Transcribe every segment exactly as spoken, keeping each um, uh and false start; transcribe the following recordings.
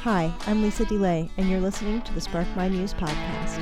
Hi, I'm Lisa DeLay, and you're listening to the Spark My Muse podcast.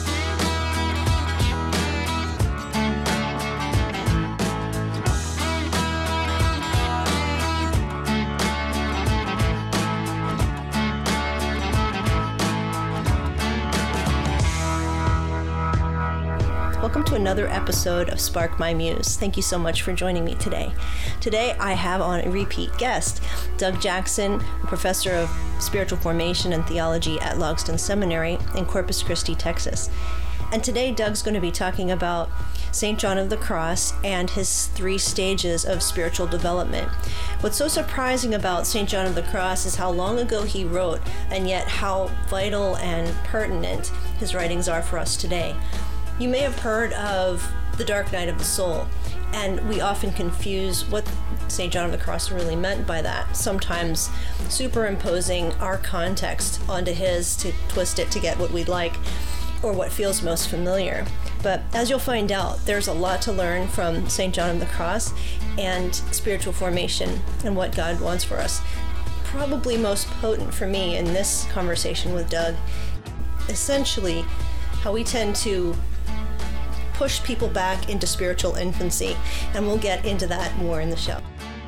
Welcome to another episode of Spark My Muse. Thank you so much for joining me today. Today I have on a repeat guest, Doug Jackson, a professor of spiritual formation and theology at Logsdon Seminary in Corpus Christi, Texas. And today Doug's going to be talking about Saint John of the Cross and his three stages of spiritual development. What's so surprising about Saint John of the Cross is how long ago he wrote, and yet how vital and pertinent his writings are for us today. You may have heard of the dark night of the soul, and we often confuse what Saint John of the Cross really meant by that, sometimes superimposing our context onto his to twist it to get what we'd like or what feels most familiar. But as you'll find out, there's a lot to learn from Saint John of the Cross and spiritual formation and what God wants for us. Probably most potent for me in this conversation with Doug, essentially how we tend to push people back into spiritual infancy, and we'll get into that more in the show.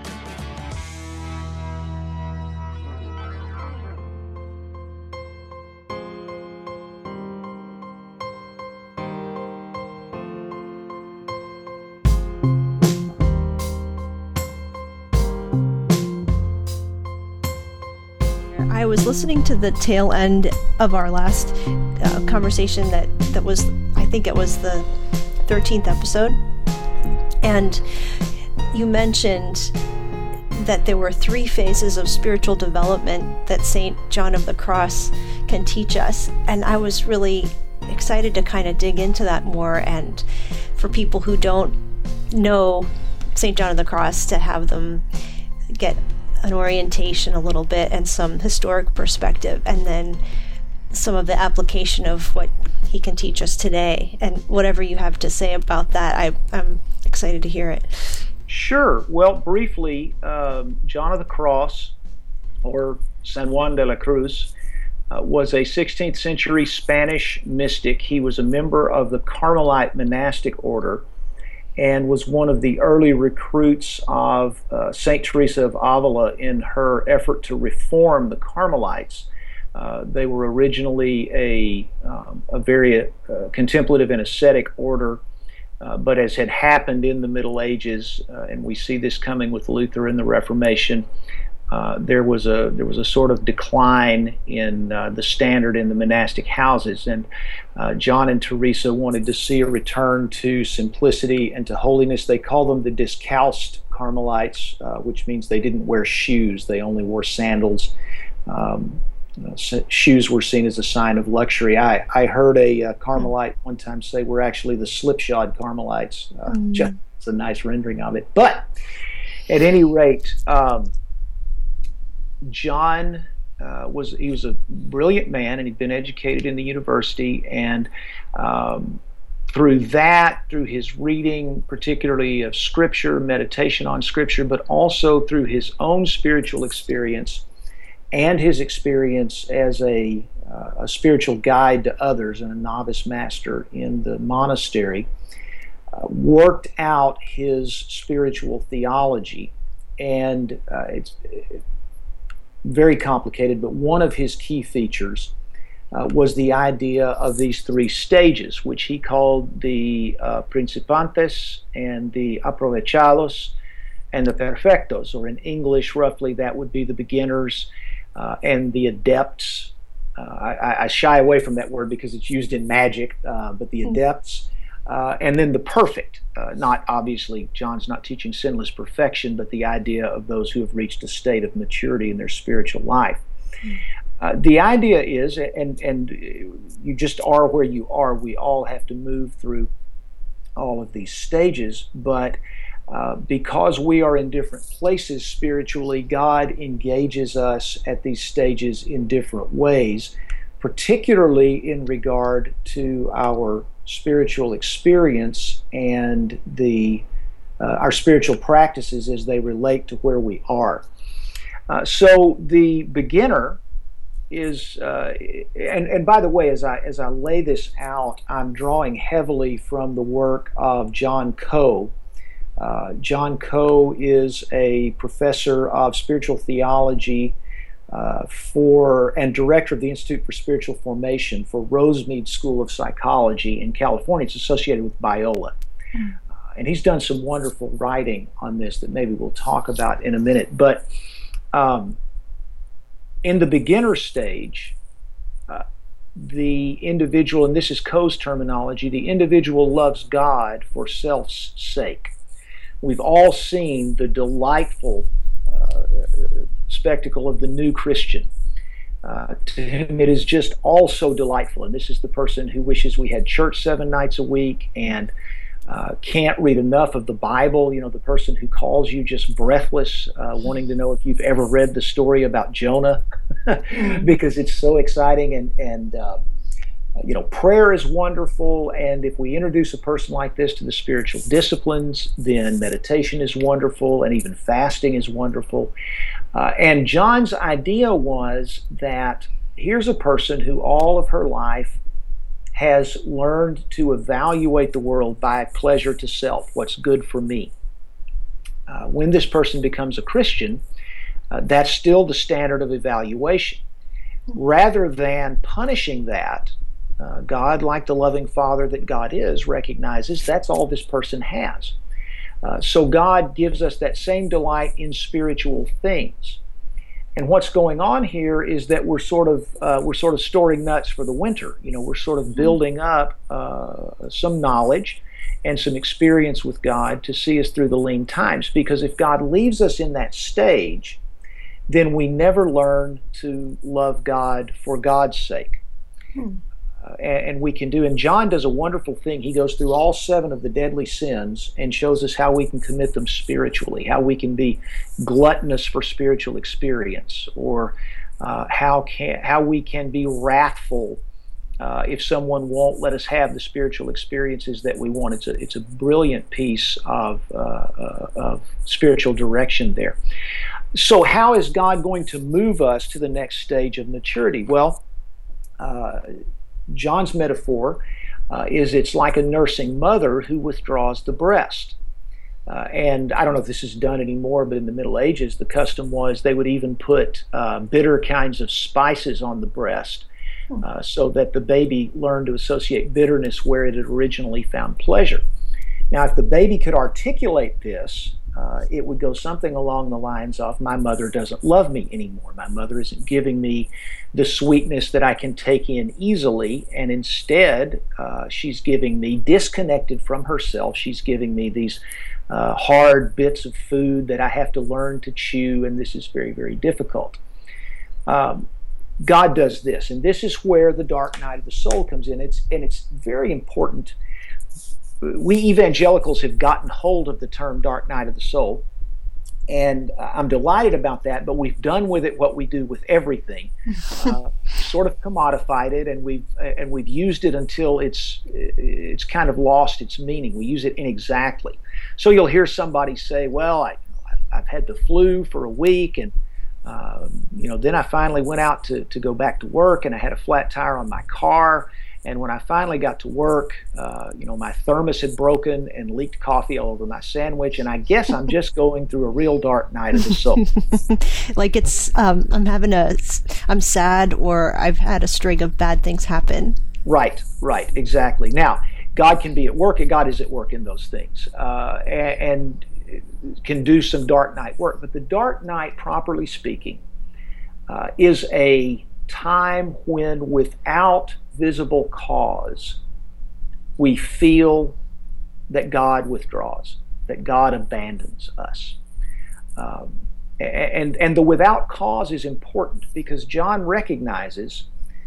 I was listening to the tail end of our last uh, conversation that, that was, I think it was the thirteenth episode, and you mentioned that there were three phases of spiritual development that Saint John of the Cross can teach us, and I was really excited to kind of dig into that more, and for people who don't know Saint John of the Cross, to have them get an orientation a little bit and some historic perspective, and then some of the application of what he can teach us today. And whatever you have to say about that, I, I'm excited to hear it. Sure. Well, briefly, um, John of the Cross, or San Juan de la Cruz, uh, was a sixteenth century Spanish mystic. He was a member of the Carmelite monastic order and was one of the early recruits of uh, Saint Teresa of Avila in her effort to reform the Carmelites. Uh, they were originally a, um, a very uh, contemplative and ascetic order, uh, but as had happened in the Middle Ages, uh, and we see this coming with Luther and the Reformation, uh, there was a there was a sort of decline in uh, the standard in the monastic houses, and uh, John and Teresa wanted to see a return to simplicity and to holiness. They call them the discalced Carmelites, uh, which means they didn't wear shoes; they only wore sandals. Um, Uh, shoes were seen as a sign of luxury. I, I heard a uh, Carmelite one time say we're actually the slipshod Carmelites. Uh, mm. Just it's a nice rendering of it. But at any rate, um, John uh, was he was a brilliant man, and he'd been educated in the university, and um, through that, through his reading, particularly of Scripture, meditation on Scripture, but also through his own spiritual experience and his experience as a, uh, a spiritual guide to others and a novice master in the monastery, uh, worked out his spiritual theology. And uh, it's very complicated, but one of his key features uh, was the idea of these three stages, which he called the uh, principiantes and the aprovechados and the perfectos, or in English, roughly, that would be the beginners Uh, and the adepts. Uh, I, I shy away from that word because it's used in magic, uh, but the adepts, uh, and then the perfect. Uh, not obviously, John's not teaching sinless perfection, but the idea of those who have reached a state of maturity in their spiritual life. Uh, the idea is, and and you just are where you are. We all have to move through all of these stages, but Uh, because we are in different places spiritually, God engages us at these stages in different ways, particularly in regard to our spiritual experience and the uh, our spiritual practices as they relate to where we are. Uh, so the beginner is, uh, and and by the way, as I as I lay this out, I'm drawing heavily from the work of John Coe. Uh, John Coe is a professor of spiritual theology uh, for and director of the Institute for Spiritual Formation for Rosemead School of Psychology in California. It's associated with Biola. Mm. Uh, and he's done some wonderful writing on this that maybe we'll talk about in a minute. But um, in the beginner stage, uh, the individual, and this is Coe's terminology, the individual loves God for self's sake. We've all seen the delightful uh, spectacle of the new Christian. Uh, to whom it is just all so delightful. And this is the person who wishes we had church seven nights a week and uh, can't read enough of the Bible. You know, the person who calls you just breathless, uh, wanting to know if you've ever read the story about Jonah, because it's so exciting. And, and uh, you know, prayer is wonderful. And if we introduce a person like this to the spiritual disciplines, then meditation is wonderful, and even fasting is wonderful. Uh, and John's idea was that here's a person who all of her life has learned to evaluate the world by pleasure to self, what's good for me. Uh, when this person becomes a Christian, uh, that's still the standard of evaluation. Rather than punishing that, uh, God, like the loving Father that God is, recognizes that's all this person has. Uh, so God gives us that same delight in spiritual things. And what's going on here is that we're sort of uh, we're sort of storing nuts for the winter. You know, we're sort of building up uh, some knowledge and some experience with God to see us through the lean times. Because if God leaves us in that stage, then we never learn to love God for God's sake. Hmm. Uh, and, and we can do, and John does a wonderful thing. He goes through all seven of the deadly sins and shows us how we can commit them spiritually, how we can be gluttonous for spiritual experience, or uh, how can how we can be wrathful uh, if someone won't let us have the spiritual experiences that we want. It's a it's a brilliant piece of uh, uh, of spiritual direction there. So how is God going to move us to the next stage of maturity? Well, uh, John's metaphor uh, is it's like a nursing mother who withdraws the breast. Uh, and I don't know if this is done anymore, but in the Middle Ages, the custom was they would even put uh, bitter kinds of spices on the breast uh, so that the baby learned to associate bitterness where it had originally found pleasure. Now, if the baby could articulate this, Uh, it would go something along the lines of, my mother doesn't love me anymore. My mother isn't giving me the sweetness that I can take in easily, and instead uh, she's giving me, disconnected from herself, she's giving me these uh, hard bits of food that I have to learn to chew, and this is very, very difficult. Um, God does this, and this is where the dark night of the soul comes in. It's, and it's very important. We evangelicals have gotten hold of the term dark night of the soul, and I'm delighted about that, but we've done with it what we do with everything, uh, sort of commodified it, and we've and we've used it until it's it's kind of lost its meaning. We use it inexactly. So you'll hear somebody say, well, I, I've had the flu for a week, and um, you know, then I finally went out to, to go back to work, and I had a flat tire on my car. And when I finally got to work, uh, you know, my thermos had broken and leaked coffee all over my sandwich. And I guess I'm just going through a real dark night of the soul. Like it's, um, I'm having a, I'm sad, or I've had a string of bad things happen. Right, right, exactly. Now, God can be at work, and God is at work in those things, uh, and, and can do some dark night work. But the dark night, properly speaking, uh, is a time when, without visible cause, we feel that God withdraws, that God abandons us. Um, and, and the without cause is important, because John recognizes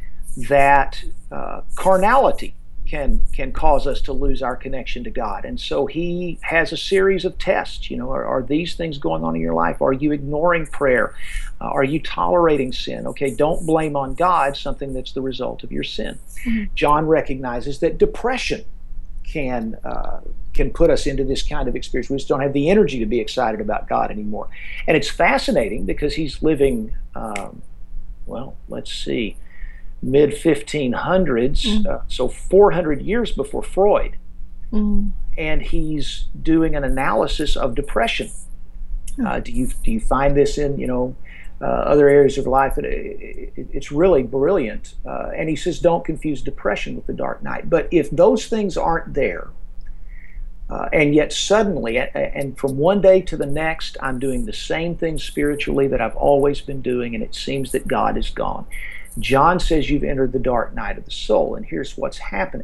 that uh, carnality can can cause us to lose our connection to God. And so he has a series of tests. You know, are, are these things going on in your life? Are you ignoring prayer? Uh, are you tolerating sin? Okay, don't blame on God something that's the result of your sin. Mm-hmm. John recognizes that depression can uh, can put us into this kind of experience. We just don't have the energy to be excited about God anymore. And it's fascinating, because he's living um, well, let's see, mid fifteen hundreds, mm. uh, so four hundred years before Freud. Mm. And he's doing an analysis of depression. Mm. Uh, do you do you find this in, you know, uh, other areas of life? It, it, it's really brilliant. Uh, and he says, don't confuse depression with the dark night. But if those things aren't there, Uh, and yet suddenly, and from one day to the next, I'm doing the same thing spiritually that I've always been doing, and it seems that God is gone. John says you've entered the dark night of the soul, and here's what's happening.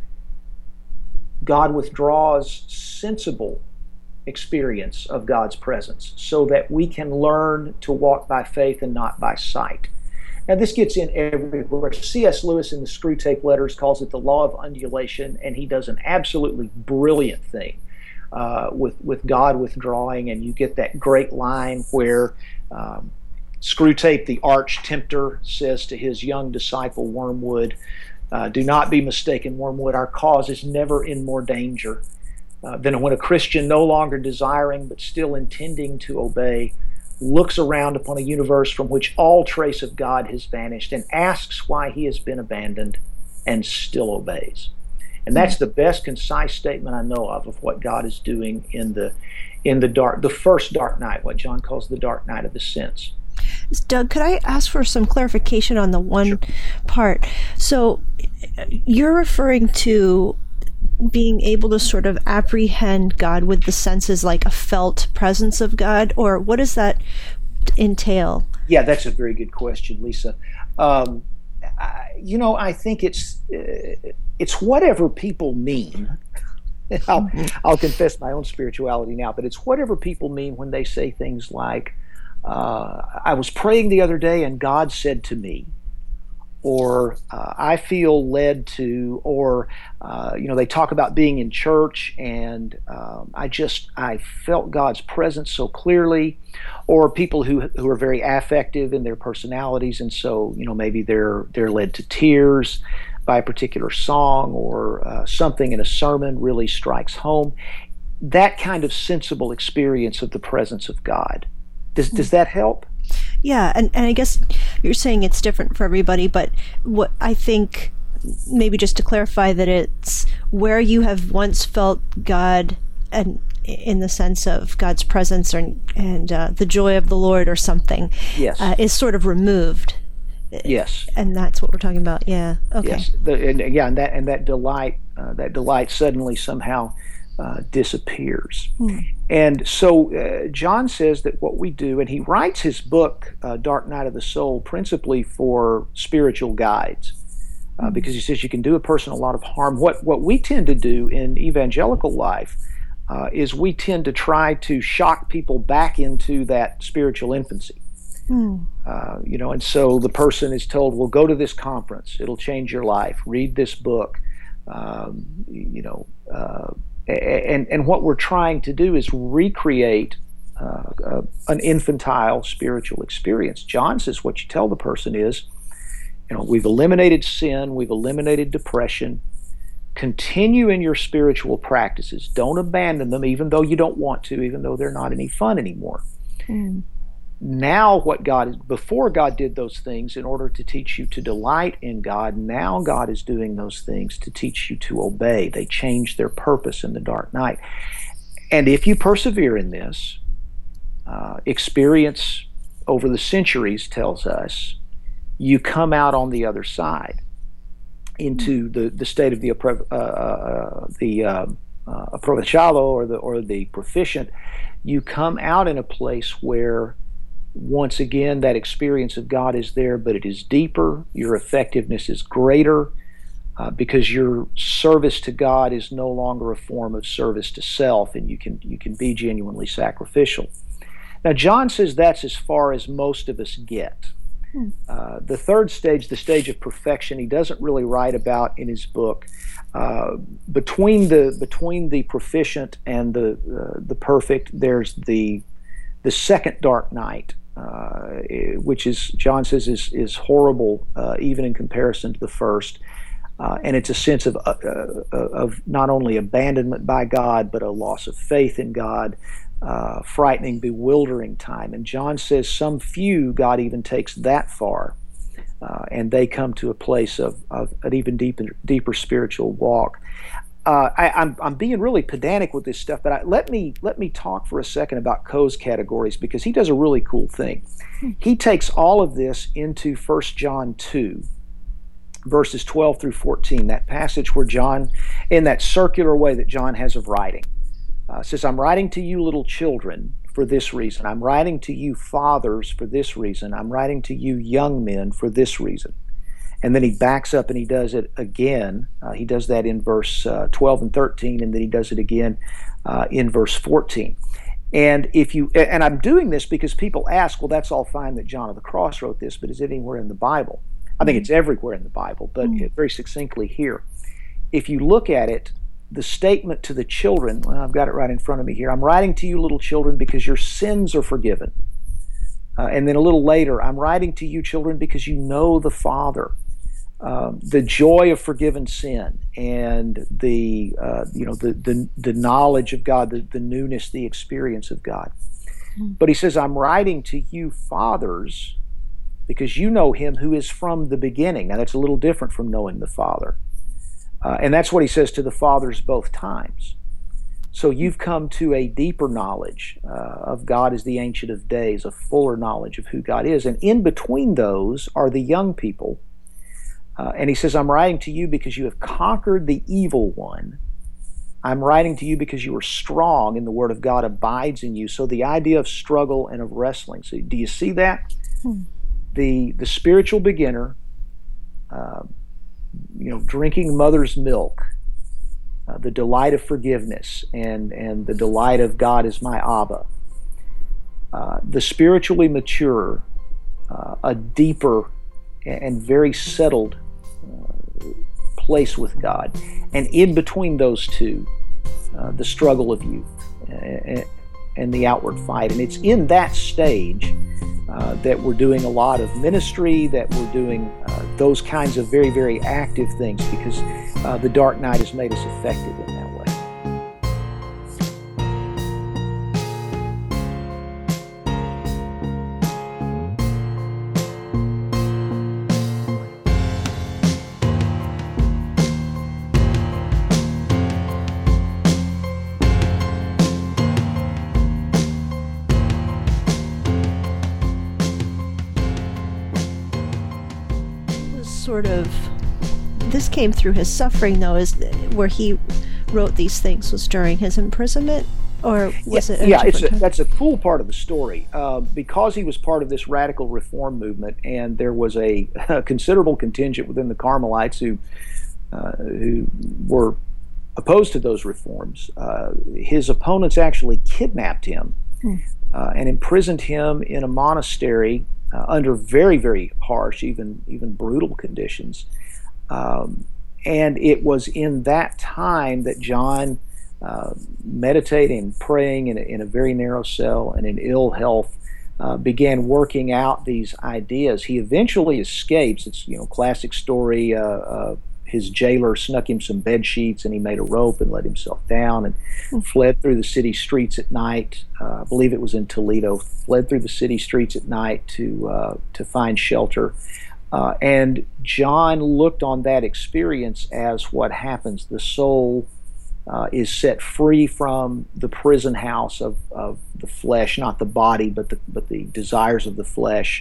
God withdraws sensible experience of God's presence so that we can learn to walk by faith and not by sight. Now, this gets in everywhere. C S Lewis in the Screwtape Letters calls it the law of undulation, and he does an absolutely brilliant thing uh, with, with God withdrawing, and you get that great line where um, Screwtape, the arch tempter, says to his young disciple Wormwood, uh, do not be mistaken, Wormwood, our cause is never in more danger uh, than when a Christian no longer desiring but still intending to obey looks around upon a universe from which all trace of God has vanished and asks why he has been abandoned and still obeys. And that's the best concise statement I know of of what God is doing in the in the dark, the first dark night, what John calls the dark night of the sense. Doug, could I ask for some clarification on the one sure. part? So you're referring to being able to sort of apprehend God with the senses, like a felt presence of God, or what does that entail? Yeah, that's a very good question, Lisa. Um, I, you know, I think it's uh, it's whatever people mean. I'll, I'll confess my own spirituality now, but it's whatever people mean when they say things like, uh, I was praying the other day and God said to me, or uh, I feel led to, or, uh, you know, they talk about being in church and um, I just, I felt God's presence so clearly, or people who who are very affective in their personalities, and so, you know, maybe they're they're led to tears by a particular song, or uh, something in a sermon really strikes home. That kind of sensible experience of the presence of God. Does, does that help? Yeah, and, and I guess you're saying it's different for everybody, but what I think, maybe just to clarify, that it's where you have once felt God, and in the sense of God's presence, or, and uh, the joy of the Lord or something, yes, uh, is sort of removed. Yes, and that's what we're talking about. Yeah. Okay. Yes, the, and yeah, and that and that delight, uh, that delight suddenly somehow uh, disappears. Hmm. And so uh, John says that what we do, and he writes his book, uh, Dark Night of the Soul, principally for spiritual guides, uh, because he says you can do a person a lot of harm. What what we tend to do in evangelical life uh, is we tend to try to shock people back into that spiritual infancy. Mm. Uh, you know, and so the person is told, well, go to this conference. It'll change your life. Read this book. Um, you know, uh, and, and what we're trying to do is recreate uh, uh, an infantile spiritual experience. John says what you tell the person is, you know, we've eliminated sin. We've eliminated depression. Continue in your spiritual practices. Don't abandon them, even though you don't want to, even though they're not any fun anymore. Mm. Now what God is, before God did those things in order to teach you to delight in God, now God is doing those things to teach you to obey. They change their purpose in the dark night. And if you persevere in this, uh, experience over the centuries tells us, you come out on the other side into the, the state of the uh, uh, the uh, uh, aprovechado, or the or the proficient. You come out in a place where, once again, that experience of God is there, but it is deeper. Your effectiveness is greater uh, because your service to God is no longer a form of service to self, and you can you can be genuinely sacrificial. Now, John says that's as far as most of us get. Hmm. Uh, the third stage, the stage of perfection, he doesn't really write about in his book. Uh, between the between the proficient and the uh, the perfect, there's the the second dark night, uh, which is, John says, is is horrible, uh, even in comparison to the first. Uh, and it's a sense of uh, uh, of not only abandonment by God, but a loss of faith in God, uh, frightening, bewildering time. And John says some few, God even takes that far. uh, and they come to a place of, of an even deeper, deeper spiritual walk. Uh, I, I'm, I'm being really pedantic with this stuff, but I, let me let me talk for a second about Coe's categories, because he does a really cool thing. Hmm. He takes all of this into First John two, verses twelve through fourteen, that passage where John, in that circular way that John has of writing, uh, says, I'm writing to you little children for this reason. I'm writing to you fathers for this reason. I'm writing to you young men for this reason. And then he backs up and he does it again. Uh, he does that in verse uh, twelve and thirteen, and then he does it again uh, in verse fourteen. And if you and I'm doing this because people ask, well, that's all fine that John of the Cross wrote this, but is it anywhere in the Bible? I think it's everywhere in the Bible, but mm. very succinctly here. If you look at it, the statement to the children, well, I've got it right in front of me here. I'm writing to you, little children, because your sins are forgiven. Uh, and then a little later, I'm writing to you, children, because you know the Father. Um, the joy of forgiven sin and the uh, you know the, the the knowledge of God, the, the newness, the experience of God. Mm. But he says, I'm writing to you fathers because you know him who is from the beginning. Now that's a little different from knowing the Father. Uh, and that's what he says to the fathers both times. So you've come to a deeper knowledge uh, of God as the Ancient of Days, a fuller knowledge of who God is. And in between those are the young people. Uh, and he says, I'm writing to you because you have conquered the evil one. I'm writing to you because you are strong and the word of God abides in you. So the idea of struggle and of wrestling. So do you see that? Hmm. The the spiritual beginner, uh, you know, drinking mother's milk, uh, the delight of forgiveness and, and the delight of God as my Abba. Uh, the spiritually mature, uh, a deeper and very settled Uh, place with God, and in between those two, uh, the struggle of youth and, and the outward fight. And it's in that stage uh, that we're doing a lot of ministry, that we're doing uh, those kinds of very, very active things, because uh, the dark night has made us effective in that way. Sort of, this came through his suffering, though, is where he wrote these things was during his imprisonment, or was yeah, it? A yeah, it's a, time? that's a cool part of the story. Uh, because he was part of this radical reform movement, and there was a, a considerable contingent within the Carmelites who uh, who were opposed to those reforms. Uh, his opponents actually kidnapped him hmm. uh, and imprisoned him in a monastery. Uh, under very, very harsh, even even brutal conditions. Um, and it was in that time that John, uh, meditating, praying in a, in a very narrow cell and in ill health, uh, began working out these ideas. He eventually escapes. It's, you know, classic story. Uh, uh, his jailer snuck him some bed sheets, and he made a rope and let himself down and mm-hmm. fled through the city streets at night. Uh, I believe it was in Toledo. Fled through the city streets at night to uh, to find shelter. Uh, and John looked on that experience as what happens. The soul uh, is set free from the prison house of, of the flesh, not the body, but the but the desires of the flesh,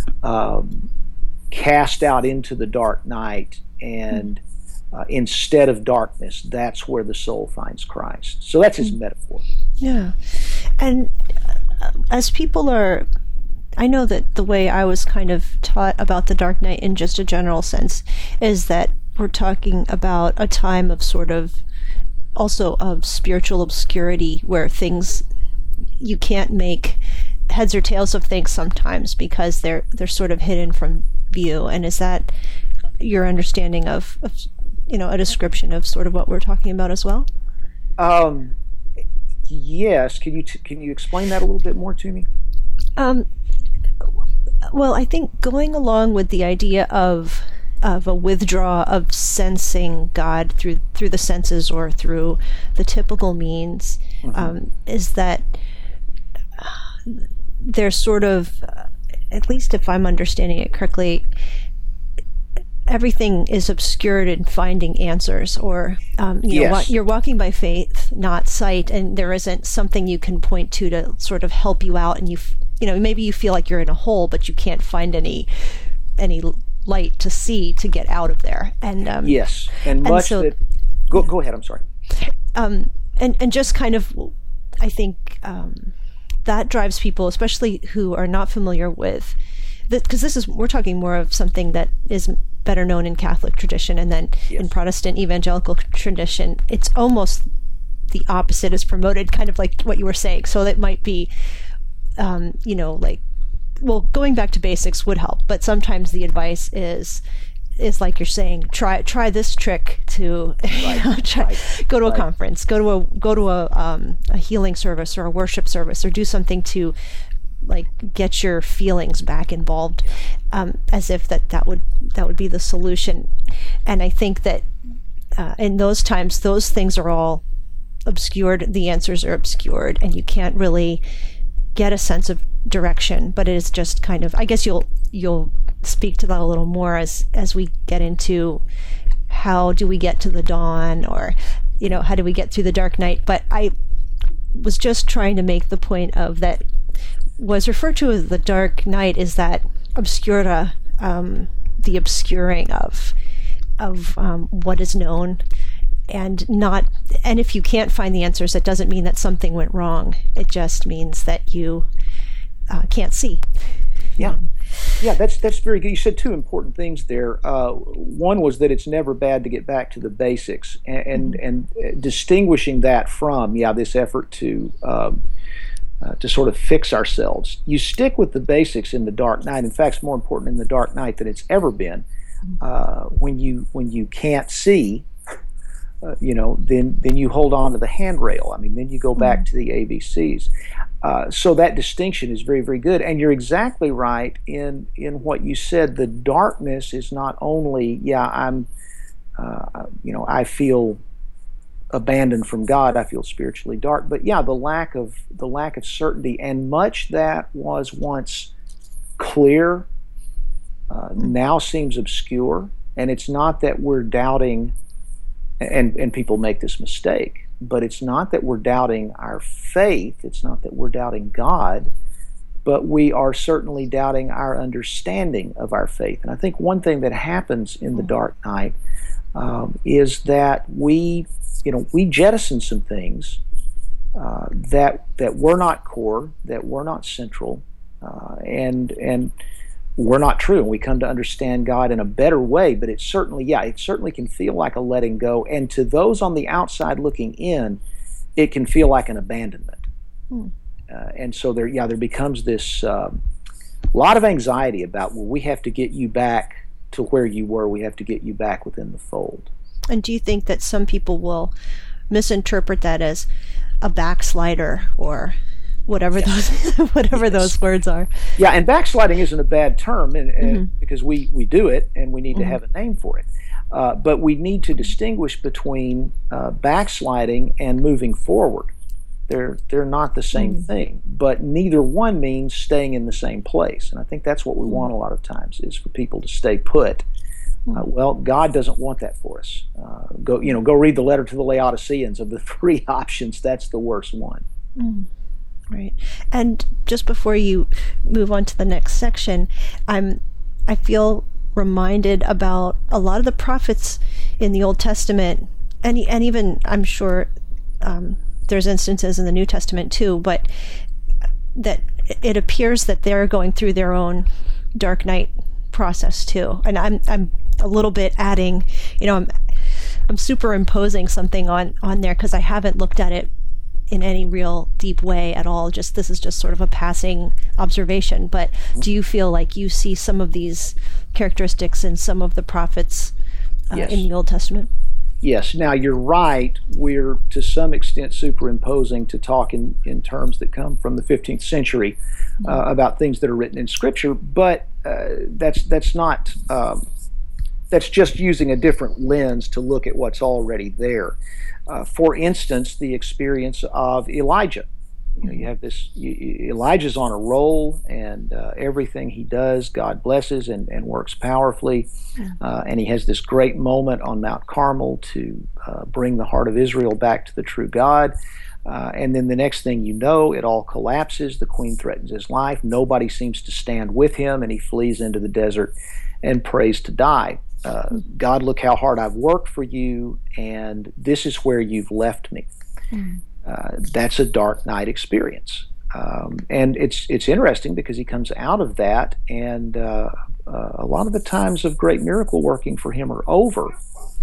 um, cast out into the dark night. And uh, instead of darkness, that's where the soul finds Christ. So that's his metaphor. Yeah. And uh, as people are, I know that the way I was kind of taught about the dark night in just a general sense is that we're talking about a time of sort of also of spiritual obscurity where things, you can't make heads or tails of things sometimes because they're they're sort of hidden from view. And is that your understanding of, of, you know, a description of sort of what we're talking about as well? Um, yes. Can you t- can you explain that a little bit more to me? Um, well, I think going along with the idea of of a withdrawal of sensing God through through the senses or through the typical means, mm-hmm. um, is that there's sort of, uh, at least if I'm understanding it correctly, everything is obscured in finding answers, or um, you know, Yes. wa- you're walking by faith, not sight, and there isn't something you can point to to sort of help you out, and you f- you know, maybe you feel like you're in a hole, but you can't find any any light to see to get out of there. And um, Yes, and much so- that. Go go ahead. I'm sorry. um, and and just kind of, I think um, that drives people, especially who are not familiar with, because this is, we're talking more of something that is better known in Catholic tradition, and then Yes. in Protestant evangelical tradition, it's almost the opposite is promoted, kind of like what you were saying. So that might be, um, you know, like, well, going back to basics would help, but sometimes the advice is is like you're saying, try try this trick to you know, try, right, go to a right. conference, go to a go to a um, a healing service or a worship service, or do something to like get your feelings back involved, um, as if that that would that would be the solution. And I think that uh, in those times, those things are all obscured. The answers are obscured, and you can't really get a sense of direction. But it is just kind of, I guess you'll you'll speak to that a little more as as we get into how do we get to the dawn, or you know, how do we get through the dark night. But I was just trying to make the point of that was referred to as the dark night is that obscura, um, the obscuring of of um, what is known, and not and if you can't find the answers, it doesn't mean that something went wrong. It just means that you uh, can't see. Yeah, yeah, that's that's very good. You said two important things there. Uh, one was that it's never bad to get back to the basics, and and, Mm-hmm. and distinguishing that from yeah this effort to um, uh, to sort of fix ourselves. You stick with the basics in the dark night. In fact, it's more important in the dark night than it's ever been. Uh, when you when you can't see, uh, you know, then then you hold on to the handrail. I mean, then you go back Mm-hmm. to the A B Cs. Uh, so that distinction is very, very good, and you're exactly right in in what you said. The darkness is not only, yeah, I'm, uh, you know, I feel abandoned from God. I feel spiritually dark, but yeah, the lack of the lack of certainty, and much that was once clear uh, now seems obscure. And it's not that we're doubting, and and people make this mistake. But it's not that we're doubting our faith, it's not that we're doubting God, but we are certainly doubting our understanding of our faith. And I think one thing that happens in the dark night um, is that we, you know, we jettison some things uh, that that were not core, that were not central, uh, and and we're not true, and we come to understand God in a better way. But it certainly, yeah, it certainly can feel like a letting go, and to those on the outside looking in, it can feel like an abandonment. Hmm. Uh, and so there, yeah, there becomes this um, lot of anxiety about, well, we have to get you back to where you were. We have to get you back within the fold. And do you think that some people will misinterpret that as a backslider, or whatever Yes. those whatever Yes. those words are? Yeah, and backsliding isn't a bad term, and, and Mhm. because we, we do it, and we need Mhm. to have a name for it. Uh, but we need to distinguish between uh, backsliding and moving forward. They're they're not the same Mhm. thing, but neither one means staying in the same place. And I think that's what we want a lot of times, is for people to stay put. Uh, well, God doesn't want that for us. Uh, go you know go read the letter to the Laodiceans. Of the three options, that's the worst one. Mm. Right. And just before you move on to the next section, I'm I feel reminded about a lot of the prophets in the Old Testament, and and even I'm sure um, there's instances in the New Testament too, but that it appears that they're going through their own dark night process too. And I'm I'm a little bit adding, you know, I'm I'm superimposing something on on there because I haven't looked at it in any real deep way at all. Just this is just sort of a passing observation. But do you feel like you see some of these characteristics in some of the prophets uh, Yes. in the Old Testament? Yes. Now, you're right. We're to some extent superimposing to talk in, in terms that come from the fifteenth century uh, about things that are written in Scripture, but uh, that's that's not. Um, that's just using a different lens to look at what's already there. Uh, for instance, the experience of Elijah. You know, you have this, you, Elijah's on a roll, and uh, everything he does, God blesses and, and works powerfully. Uh, and he has this great moment on Mount Carmel to uh, bring the heart of Israel back to the true God. Uh, and then the next thing you know, it all collapses. The queen threatens his life. Nobody seems to stand with him, and he flees into the desert and prays to die. Uh, God, look how hard I've worked for you, and this is where you've left me. Mm. Uh, that's a dark night experience, um, and it's it's interesting because he comes out of that, and uh, uh, a lot of the times of great miracle working for him are over,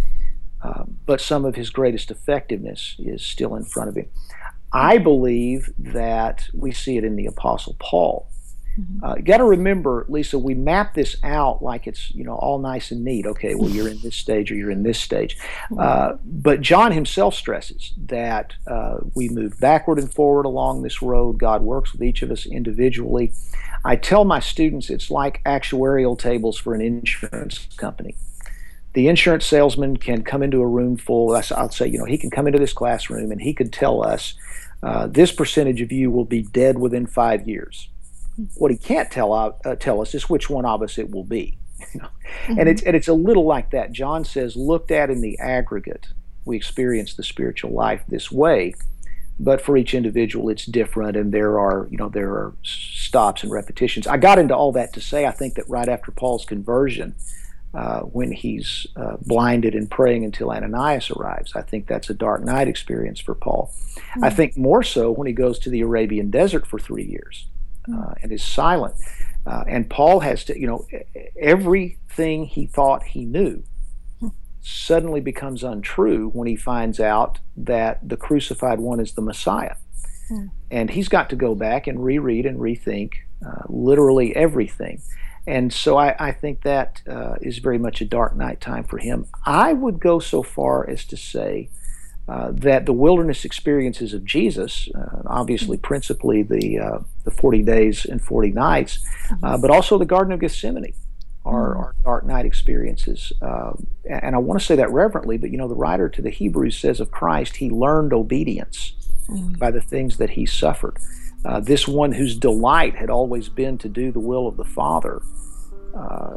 uh, but some of his greatest effectiveness is still in front of him. I believe that we see it in the Apostle Paul. Uh, you got to remember, Lisa, we map this out like it's, you know, all nice and neat. Okay, well, you're in this stage or you're in this stage. Uh, but John himself stresses that uh, we move backward and forward along this road. God works with each of us individually. I tell my students it's like actuarial tables for an insurance company. The insurance salesman can come into a room full. I'll say, you know, he can come into this classroom and he could tell us uh, this percentage of you will be dead within five years. What he can't tell uh, tell us is which one of us it will be. You know? Mm-hmm. And it's and it's a little like that. John says, looked at in the aggregate, we experience the spiritual life this way, but for each individual, it's different, and there are you know there are stops and repetitions. I got into all that to say I think that right after Paul's conversion, uh, when he's uh, blinded and praying until Ananias arrives, I think that's a dark night experience for Paul. Mm-hmm. I think more so when he goes to the Arabian desert for three years. Uh, and is silent. Uh, and Paul has to, you know, everything he thought he knew suddenly becomes untrue when he finds out that the crucified one is the Messiah. Mm. And he's got to go back and reread and rethink uh, literally everything. And so I, I think that uh, is very much a dark night time for him. I would go so far as to say Uh, that the wilderness experiences of Jesus, uh, obviously principally the uh, the forty days and forty nights, uh, but also the Garden of Gethsemane are, are dark night experiences. Uh, and I want to say that reverently, but you know, the writer to the Hebrews says of Christ, he learned obedience mm. by the things that he suffered. Uh, this one whose delight had always been to do the will of the Father, uh,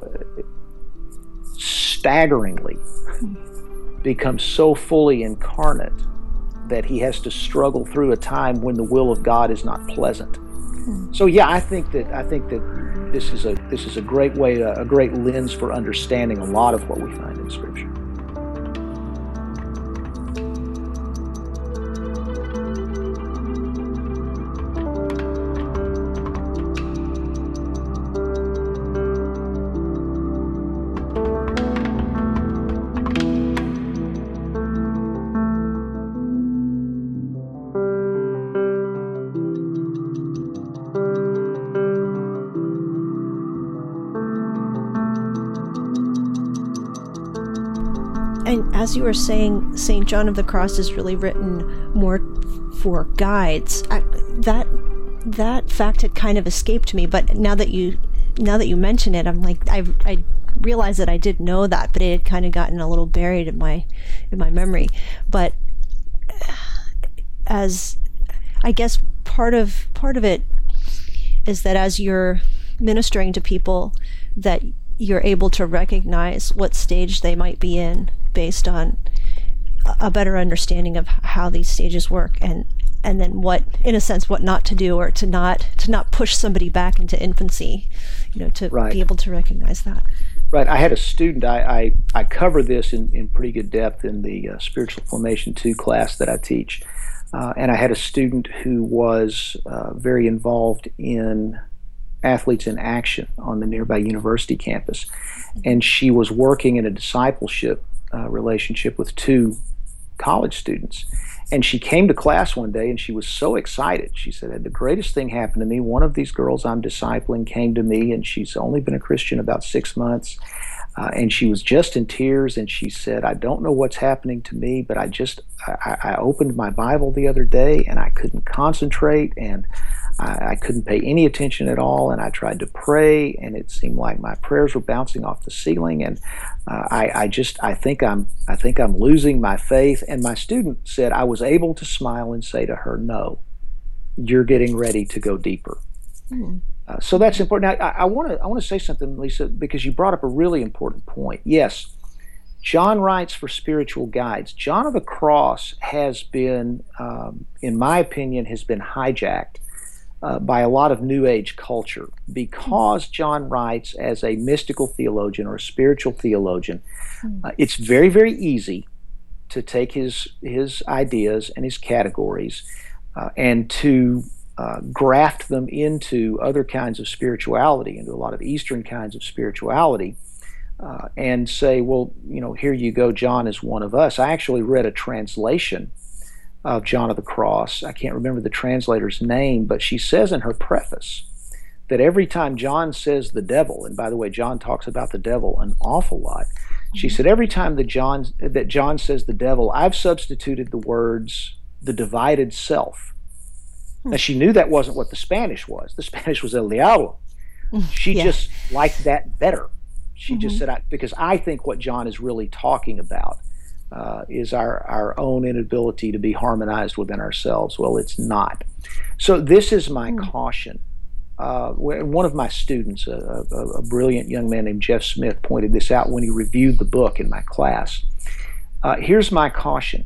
staggeringly becomes so fully incarnate that he has to struggle through a time when the will of God is not pleasant. Hmm. So yeah, I think that I think that this is a this is a great way, a, a great lens for understanding a lot of what we find in Scripture. And as you were saying, Saint John of the Cross is really written more for guides. I, that that fact had kind of escaped me, but now that you now that you mention it, I'm like I I realized that I did know that, but it had kind of gotten a little buried in my in my memory. But as I guess part of part of it is that as you're ministering to people, that you're able to recognize what stage they might be in based on a better understanding of how these stages work, and and then what, in a sense, what not to do, or to not to not push somebody back into infancy, you know, to right. be able to recognize that. Right. I had a student, I, I, I cover this in, in pretty good depth in the uh, Spiritual Formation two class that I teach. Uh, and I had a student who was uh, very involved in Athletes in Action on the nearby university campus. And she was working in a discipleship uh, relationship with two college students. And she came to class one day and she was so excited. She said, the greatest thing happened to me. One of these girls I'm discipling came to me, and she's only been a Christian about six months. Uh, and she was just in tears, and she said, I don't know what's happening to me, but I just, I, I opened my Bible the other day and I couldn't concentrate, and I, I couldn't pay any attention at all, and I tried to pray, and it seemed like my prayers were bouncing off the ceiling, and uh, I, I just, I think I'm, I think I'm losing my faith. And my student said, I was able to smile and say to her, no, you're getting ready to go deeper. Mm. Uh, so that's important. Now, I want to I want to say something, Lisa, because you brought up a really important point. Yes, John writes for spiritual guides. John of the Cross has been, um, in my opinion, has been hijacked uh, by a lot of New Age culture because John writes as a mystical theologian or a spiritual theologian. Mm. Uh, it's very, very easy to take his his ideas and his categories uh, and to Uh, graft them into other kinds of spirituality, into a lot of Eastern kinds of spirituality, uh, and say, well, you know, here you go, John is one of us. I actually read a translation of John of the Cross. I can't remember the translator's name, but she says in her preface that every time John says the devil, and by the way, John talks about the devil an awful lot. She said every time that John, that John says the devil, I've substituted the words the divided self. Now, she knew that wasn't what the Spanish was. The Spanish was el diablo. She yeah. just liked that better. She mm-hmm. just said, I, because I think what John is really talking about uh, is our, our own inability to be harmonized within ourselves. Well, it's not. So this is my mm. caution. Uh, one of my students, a, a, a brilliant young man named Jeff Smith, pointed this out when he reviewed the book in my class. Uh, here's my caution.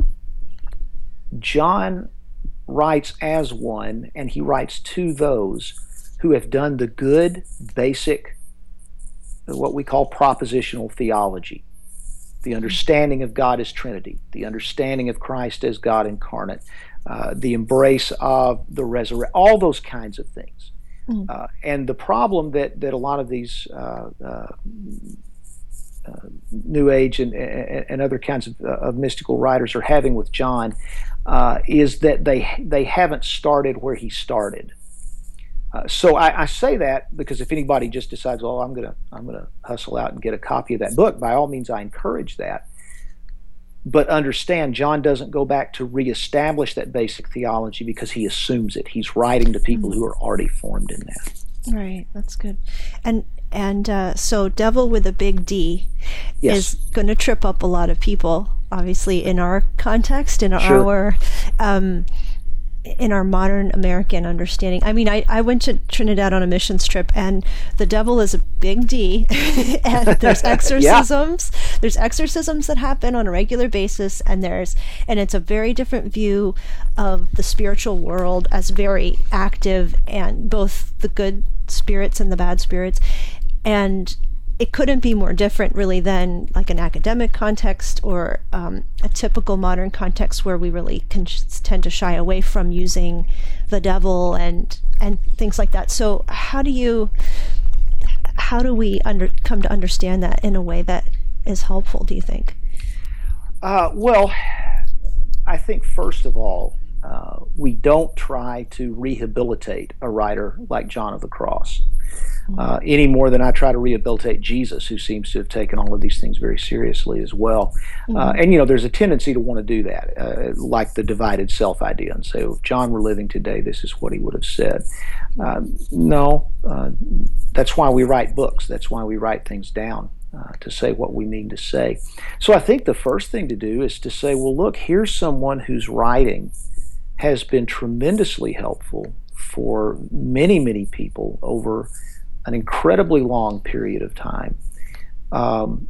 John writes as one, and he writes to those who have done the good, basic, what we call propositional theology, the understanding of God as Trinity, the understanding of Christ as God incarnate, uh, the embrace of the resurrection, all those kinds of things. Mm. Uh, and the problem that, that a lot of these uh, uh, uh, New Age and, and, and other kinds of, uh, of mystical writers are having with John Uh, is that they they haven't started where he started. Uh, so I, I say that because if anybody just decides, well, I'm gonna I'm gonna hustle out and get a copy of that book, by all means, I encourage that. But understand, John doesn't go back to reestablish that basic theology because he assumes it. He's writing to people mm-hmm. who are already formed in that. Right, that's good. And and uh, so devil with a big D yes. is going to trip up a lot of people, obviously in our context, in sure. our um, in our modern American understanding. I mean, I, I went to Trinidad on a missions trip, and the devil is a big D, and there's exorcisms. yeah. There's exorcisms that happen on a regular basis, and there's and it's a very different view of the spiritual world as very active, and both the good spirits and the bad spirits, and it couldn't be more different really than like an academic context or um, a typical modern context where we really can sh- tend to shy away from using the devil and and things like that. So how do you how do we under come to understand that in a way that is helpful, do you think? Uh, well, I think first of all, uh, we don't try to rehabilitate a writer like John of the Cross. Uh, any more than I try to rehabilitate Jesus, who seems to have taken all of these things very seriously as well. Mm-hmm. Uh, and, you know, there's a tendency to want to do that, uh, like the divided self idea, and say, well, if John were living today, this is what he would have said. Uh, no, uh, that's why we write books. That's why we write things down, uh, to say what we mean to say. So I think the first thing to do is to say, well, look, here's someone whose writing has been tremendously helpful for many, many people over an incredibly long period of time. Um,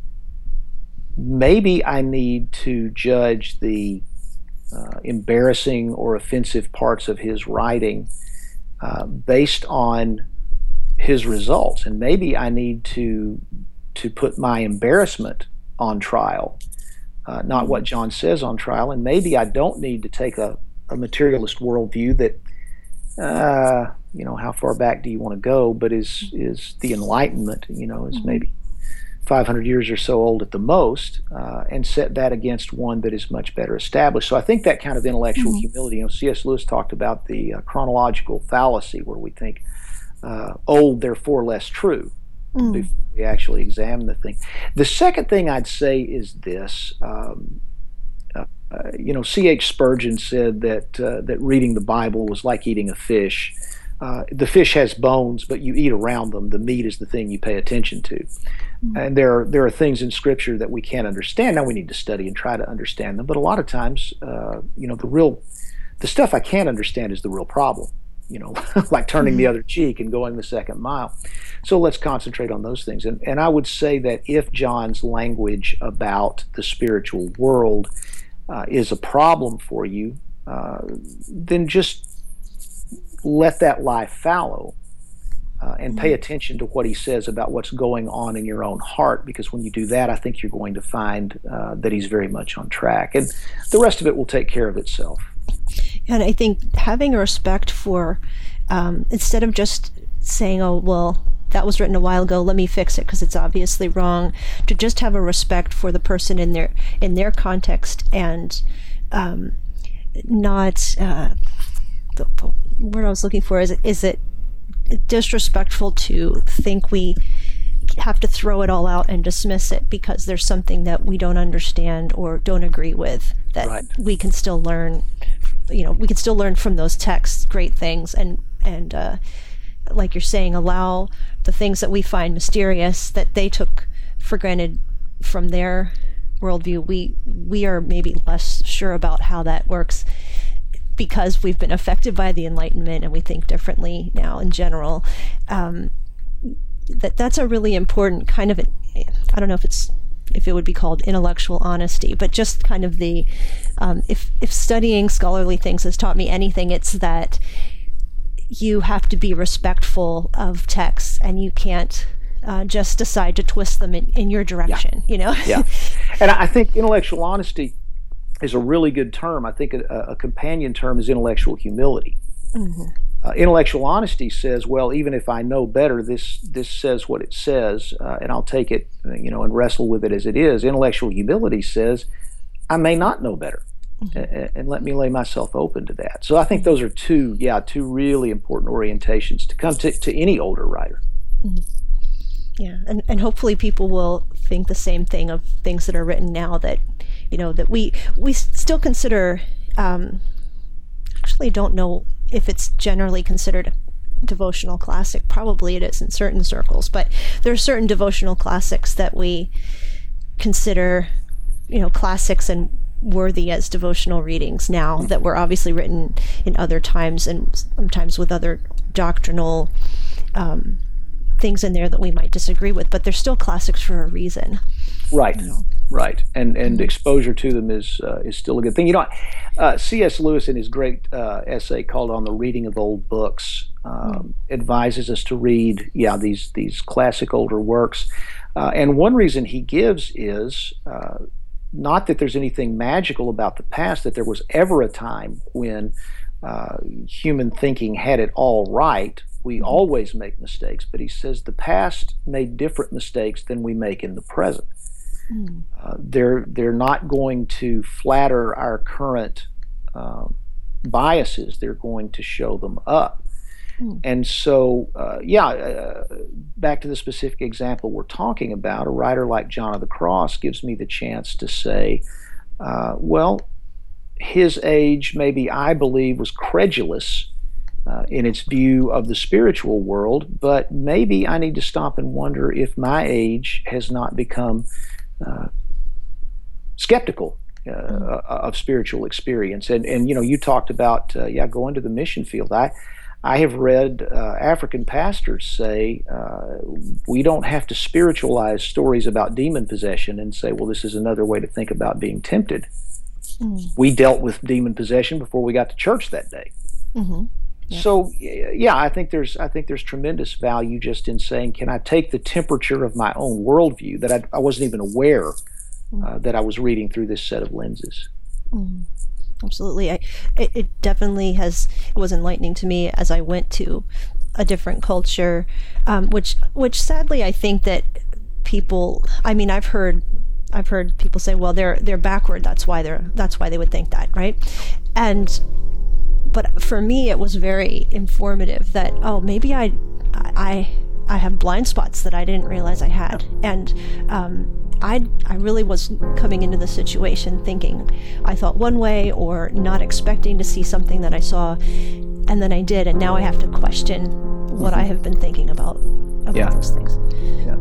maybe I need to judge the uh, embarrassing or offensive parts of his writing uh, based on his results, and maybe I need to to put my embarrassment on trial, uh, not what John says on trial, and maybe I don't need to take a, a materialist worldview that uh, you know, how far back do you want to go, but is is the Enlightenment, you know, is maybe five hundred years or so old at the most, uh, and set that against one that is much better established. So I think that kind of intellectual mm-hmm. humility, you know, C S Lewis talked about the uh, chronological fallacy, where we think uh, old, therefore less true, mm. before we actually examine the thing. The second thing I'd say is this. Um, Uh, you know, C H Spurgeon said that uh, that reading the Bible was like eating a fish. Uh, the fish has bones, but you eat around them. The meat is the thing you pay attention to. Mm-hmm. And there are, there are things in Scripture that we can't understand. Now we need to study and try to understand them. But a lot of times, uh, you know, the real, the stuff I can't understand is the real problem. you know, like turning the other cheek and going the second mile. So let's concentrate on those things. And, and I would say that if John's language about the spiritual world uh, is a problem for you, uh, then just let that lie fallow. Uh, and pay attention to what he says about what's going on in your own heart, because when you do that, I think you're going to find uh, that he's very much on track. And the rest of it will take care of itself. And I think having a respect for, um, instead of just saying, oh, well, that was written a while ago, let me fix it because it's obviously wrong, to just have a respect for the person in their, in their context, and um, not, uh, the, the word I was looking for is, is it disrespectful to think we have to throw it all out and dismiss it because there's something that we don't understand or don't agree with, that right. we can still learn, you know, we can still learn from those texts great things, and and uh, like you're saying, allow the things that we find mysterious that they took for granted from their worldview, we we are maybe less sure about how that works, because we've been affected by the Enlightenment and we think differently now in general. Um, that that's a really important kind of, I don't know if it's if it would be called intellectual honesty, but just kind of the, um, if if studying scholarly things has taught me anything, it's that you have to be respectful of texts, and you can't uh, just decide to twist them in, in your direction, yeah. you know? Yeah. And I think intellectual honesty is a really good term. I think a, a companion term is intellectual humility. Mm-hmm. Uh, intellectual honesty says, well, even if I know better, this this says what it says, uh, and I'll take it, you know, and wrestle with it as it is. Intellectual humility says, I may not know better, mm-hmm. and, and let me lay myself open to that. So I think those are two, yeah, two really important orientations to come to, to any older writer. Mm-hmm. Yeah, and, and hopefully people will think the same thing of things that are written now, that, you know, that we we still consider, um, actually don't know if it's generally considered a devotional classic. Probably it is in certain circles, but there are certain devotional classics that we consider, you know, classics and worthy as devotional readings now, that were obviously written in other times and sometimes with other doctrinal um, things in there that we might disagree with, but they're still classics for a reason. Right, you know? right, and and exposure to them is uh, is still a good thing. You know, uh, C S Lewis, in his great uh, essay called "On the Reading of Old Books," um, mm. advises us to read, yeah, these these classic older works, uh, and one reason he gives is uh, not that there's anything magical about the past, that there was ever a time when uh, human thinking had it all right. We mm-hmm. always make mistakes, but he says the past made different mistakes than we make in the present. Mm. Uh, they're they're not going to flatter our current uh, biases. They're going to show them up. Mm. And so, uh, yeah, uh, back to the specific example we're talking about, a writer like John of the Cross gives me the chance to say, uh, well, his age, maybe I believe, was credulous Uh, in its view of the spiritual world, but maybe I need to stop and wonder if my age has not become uh, skeptical uh, mm-hmm. of spiritual experience. And, and you know, you talked about, uh, yeah, going to the mission field. I, I have read uh, African pastors say, uh, we don't have to spiritualize stories about demon possession and say, well, this is another way to think about being tempted. Mm-hmm. We dealt with demon possession before we got to church that day. Mm-hmm. Yeah. So yeah, I think there's I think there's tremendous value just in saying, can I take the temperature of my own worldview that I, I wasn't even aware uh, that I was reading through this set of lenses. Mm. Absolutely, I, it, it definitely has it was enlightening to me as I went to a different culture, um, which which sadly I think that people. I mean, I've heard I've heard people say, well, they're they're backward. That's why they're that's why they would think that, right? And But for me, it was very informative that, oh, maybe I, I, I have blind spots that I didn't realize I had. And um, I, I really was coming into the situation thinking I thought one way or not expecting to see something that I saw, and then I did, and now I have to question what I have been thinking about, about yeah. those things. Yeah.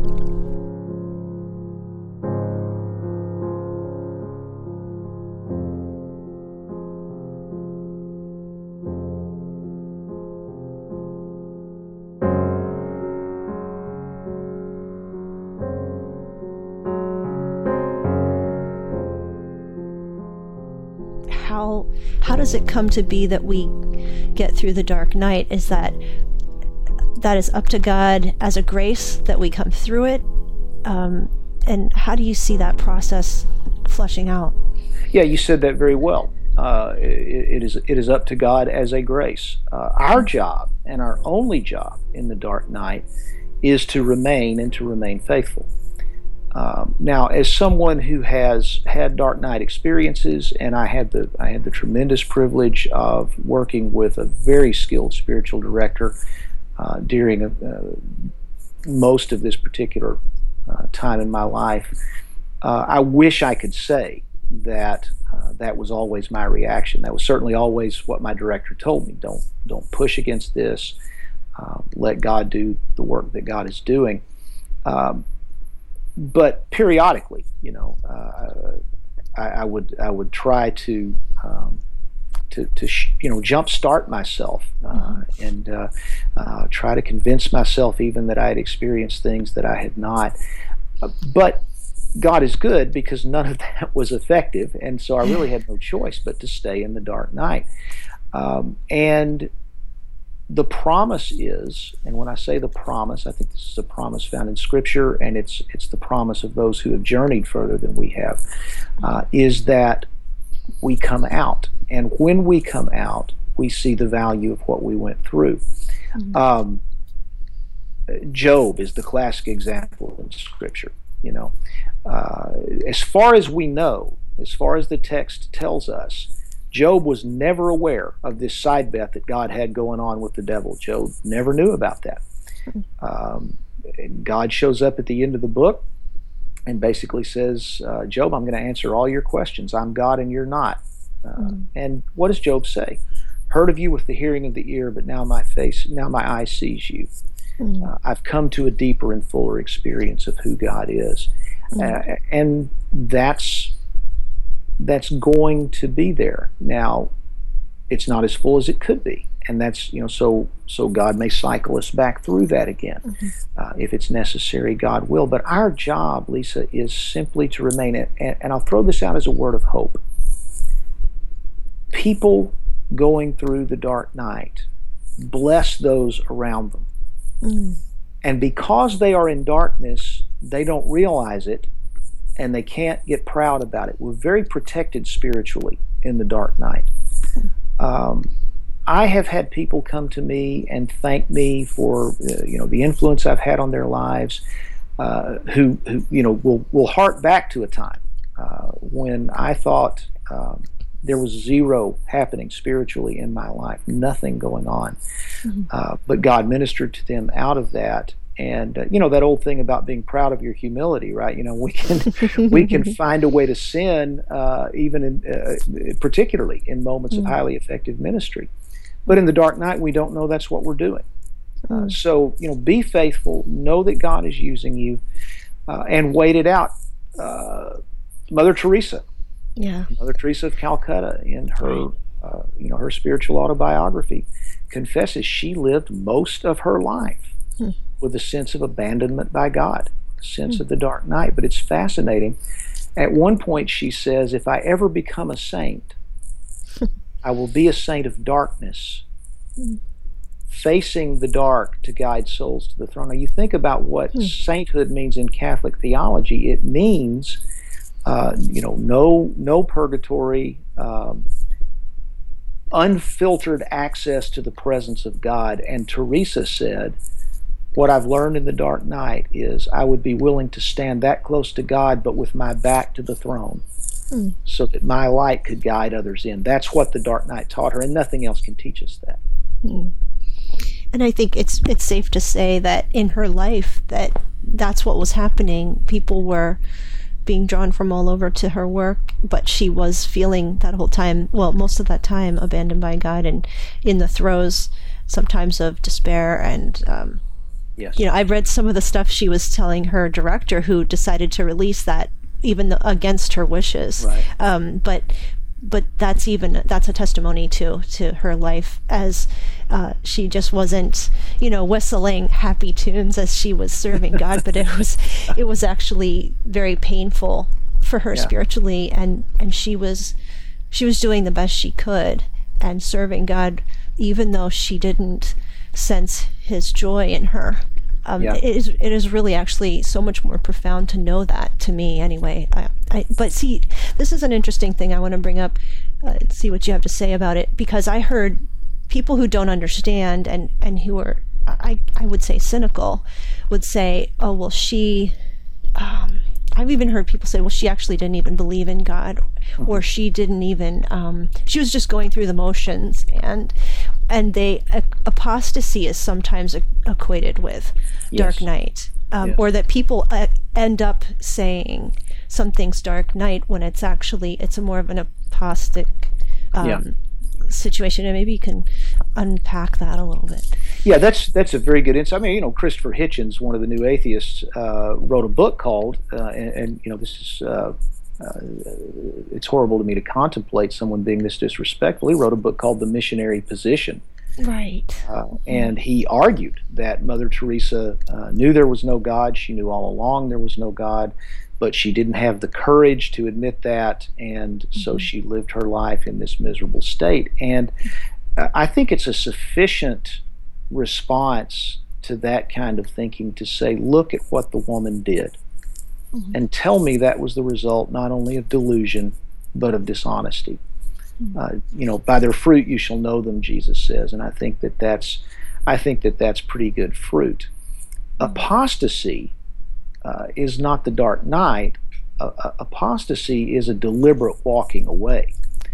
how does it come to be that we get through the dark night? Is that that is up to God as a grace that we come through it? Um, and how do you see that process fleshing out? Yeah, you said that very well. Uh, it, it is it is up to God as a grace. Uh, our job and our only job in the dark night is to remain and to remain faithful. Um, now, as someone who has had dark night experiences, and I had the I had the tremendous privilege of working with a very skilled spiritual director uh, during a, uh, most of this particular uh, time in my life, uh, I wish I could say that uh, that was always my reaction. That was certainly always what my director told me. Don't don't push against this. Uh, let God do the work that God is doing. Um, but periodically, you know, uh, I, I would I would try to um, to to sh- you know jumpstart myself uh, and uh, uh, try to convince myself even that I had experienced things that I had not. Uh, but God is good, because none of that was effective, and so I really had no choice but to stay in the dark night. Um, and the promise is, and when I say the promise, I think this is a promise found in Scripture, and it's it's the promise of those who have journeyed further than we have, uh, is that we come out, and when we come out, we see the value of what we went through. Mm-hmm. Um, Job is the classic example in Scripture. You know, uh, as far as we know, as far as the text tells us, Job was never aware of this side bet that God had going on with the devil. Job never knew about that. Um, and God shows up at the end of the book and basically says, uh, Job, I'm going to answer all your questions. I'm God and you're not. Uh, mm. And what does Job say? Heard of you with the hearing of the ear, but now my face, now my eye sees you. Mm. Uh, I've come to a deeper and fuller experience of who God is. Mm. Uh, and that's that's going to be there. Now, it's not as full as it could be. And that's, you know, so so God may cycle us back through that again. Mm-hmm. Uh, if it's necessary, God will. But our job, Lisa, is simply to remain, and, and I'll throw this out as a word of hope. People going through the dark night, bless those around them. Mm. And because they are in darkness, they don't realize it, and they can't get proud about it. We're very protected spiritually in the dark night. Um, I have had people come to me and thank me for uh, you know the influence I've had on their lives, uh, who, who you know will will hark back to a time uh, when I thought um, there was zero happening spiritually in my life, nothing going on. Mm-hmm. Uh, but God ministered to them out of that. And uh, you know that old thing about being proud of your humility, right? You know, we can we can find a way to sin, uh, even in uh, particularly in moments mm. of highly effective ministry. But in the dark night, we don't know that's what we're doing. Mm. Uh, so you know, be faithful. Know that God is using you, uh, and wait it out. Uh, Mother Teresa, yeah, Mother Teresa of Calcutta, in her uh, you know her spiritual autobiography, confesses she lived most of her life mm. with a sense of abandonment by God, a sense mm. of the dark night. But it's fascinating. At one point she says, if I ever become a saint, I will be a saint of darkness, mm. facing the dark to guide souls to the throne. Now you think about what mm. sainthood means in Catholic theology. It means uh, you know, no, no purgatory, um, unfiltered access to the presence of God. And Teresa said, what I've learned in the dark night is I would be willing to stand that close to God, but with my back to the throne, mm. so that my light could guide others in. That's what the dark night taught her, and nothing else can teach us that. Mm. And I think it's it's safe to say that in her life that that's what was happening. People were being drawn from all over to her work, but she was feeling that whole time, well, most of that time, abandoned by God and in the throes sometimes of despair. And um, yes. you know, I've read some of the stuff she was telling her director, who decided to release that even though, against her wishes. Right. Um, but but that's even that's a testimony to to her life, as uh, she just wasn't, you know, whistling happy tunes as she was serving God, but it was it was actually very painful for her yeah. spiritually, and and she was she was doing the best she could and serving God, even though she didn't sense his joy in her. Um, yeah. It is. It is really actually so much more profound to know that, to me, anyway. I, I, but see, this is an interesting thing I want to bring up. Uh, see what you have to say about it, because I heard people who don't understand and, and who are, I I would say, cynical, would say, "Oh, well, she." Um, I've even heard people say, "Well, she actually didn't even believe in God, mm-hmm. or she didn't even. Um, she was just going through the motions." And and they uh, apostasy is sometimes e- equated with yes. dark night, um, yeah. or that people uh, end up saying something's dark night when it's actually it's a more of an apostic um, yeah. situation. And maybe you can unpack that a little bit. Yeah, that's that's a very good insight. I mean, you know, Christopher Hitchens, one of the new atheists, uh, wrote a book called, uh, and, and you know, this is uh, uh, it's horrible to me to contemplate someone being this disrespectful. He wrote a book called The Missionary Position. Right. Uh, and he argued that Mother Teresa uh, knew there was no God. She knew all along there was no God, but she didn't have the courage to admit that, and mm-hmm. so she lived her life in this miserable state. And uh, I think it's a sufficient response to that kind of thinking to say, look at what the woman did, mm-hmm. and tell me that was the result not only of delusion, but of dishonesty. Mm-hmm. Uh, you know, by their fruit you shall know them, Jesus says, and I think that that's, I think that that's pretty good fruit. Mm-hmm. Apostasy uh, is not the dark night. Uh, uh, apostasy is a deliberate walking away.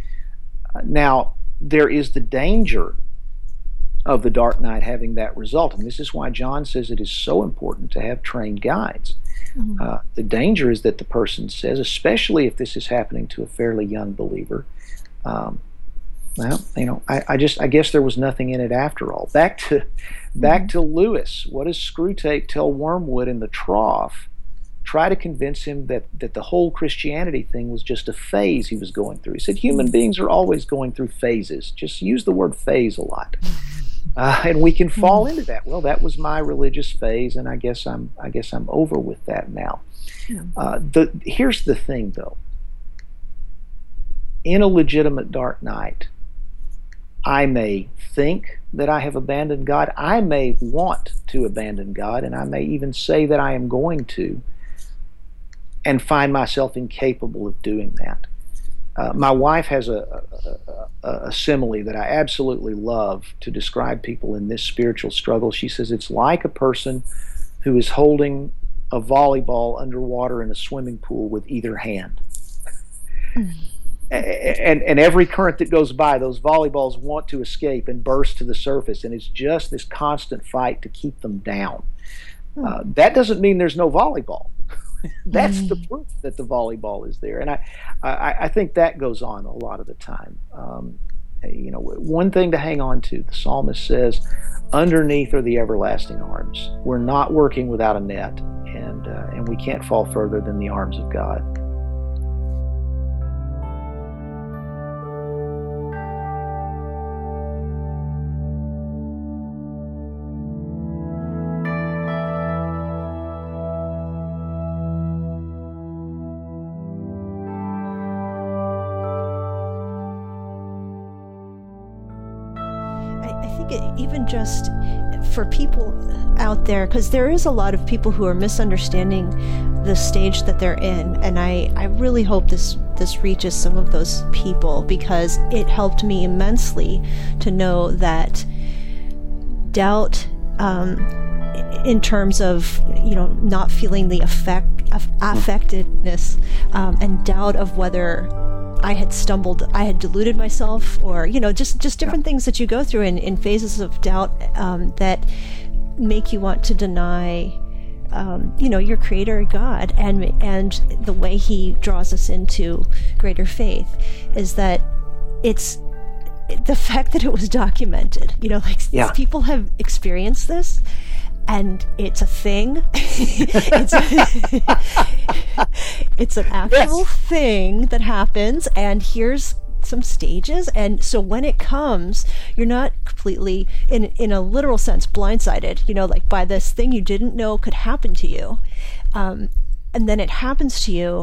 Uh, now, there is the danger of the dark night having that result, and this is why John says it is so important to have trained guides. Mm-hmm. Uh, the danger is that the person says, especially if this is happening to a fairly young believer, um, well, you know, I, I just, I guess there was nothing in it after all. Back to, back mm-hmm. to Lewis. What does Screwtape tell Wormwood in the trough? Try to convince him that, that the whole Christianity thing was just a phase he was going through. He said, human beings are always going through phases. Just use the word phase a lot. Uh, and we can fall into that. Well, that was my religious phase, and I guess I'm I guess I'm over with that now. Uh, the here's the thing, though. In a legitimate dark night, I may think that I have abandoned God. I may want to abandon God, and I may even say that I am going to, and find myself incapable of doing that. Uh, my wife has a, a, a, a simile that I absolutely love to describe people in this spiritual struggle. She says it's like a person who is holding a volleyball underwater in a swimming pool with either hand. Mm. And, and every current that goes by, those volleyballs want to escape and burst to the surface, and it's just this constant fight to keep them down. Mm. Uh, that doesn't mean there's no volleyball. That's mm. the proof that the volleyball is there, and I, I, I think that goes on a lot of the time. Um, you know, one thing to hang on to. The psalmist says, "Underneath are the everlasting arms." We're not working without a net, and uh, and we can't fall further than the arms of God. Even just for people out there, because there is a lot of people who are misunderstanding the stage that they're in, and I, I really hope this this reaches some of those people, because it helped me immensely to know that doubt, um, in terms of, you know, not feeling the effect of affectedness, um, and doubt of whether I had stumbled, I had deluded myself, or, you know, just, just different yeah. things that you go through in, in phases of doubt um, that make you want to deny, um, you know, your creator, God, and and the way he draws us into greater faith is that it's the fact that it was documented, you know, like yeah. people have experienced this. And it's a thing. it's, a, it's an actual yes. thing that happens, and here's some stages. And so when it comes, you're not completely, in in a literal sense, blindsided, you know, like by this thing you didn't know could happen to you. Um, and then it happens to you,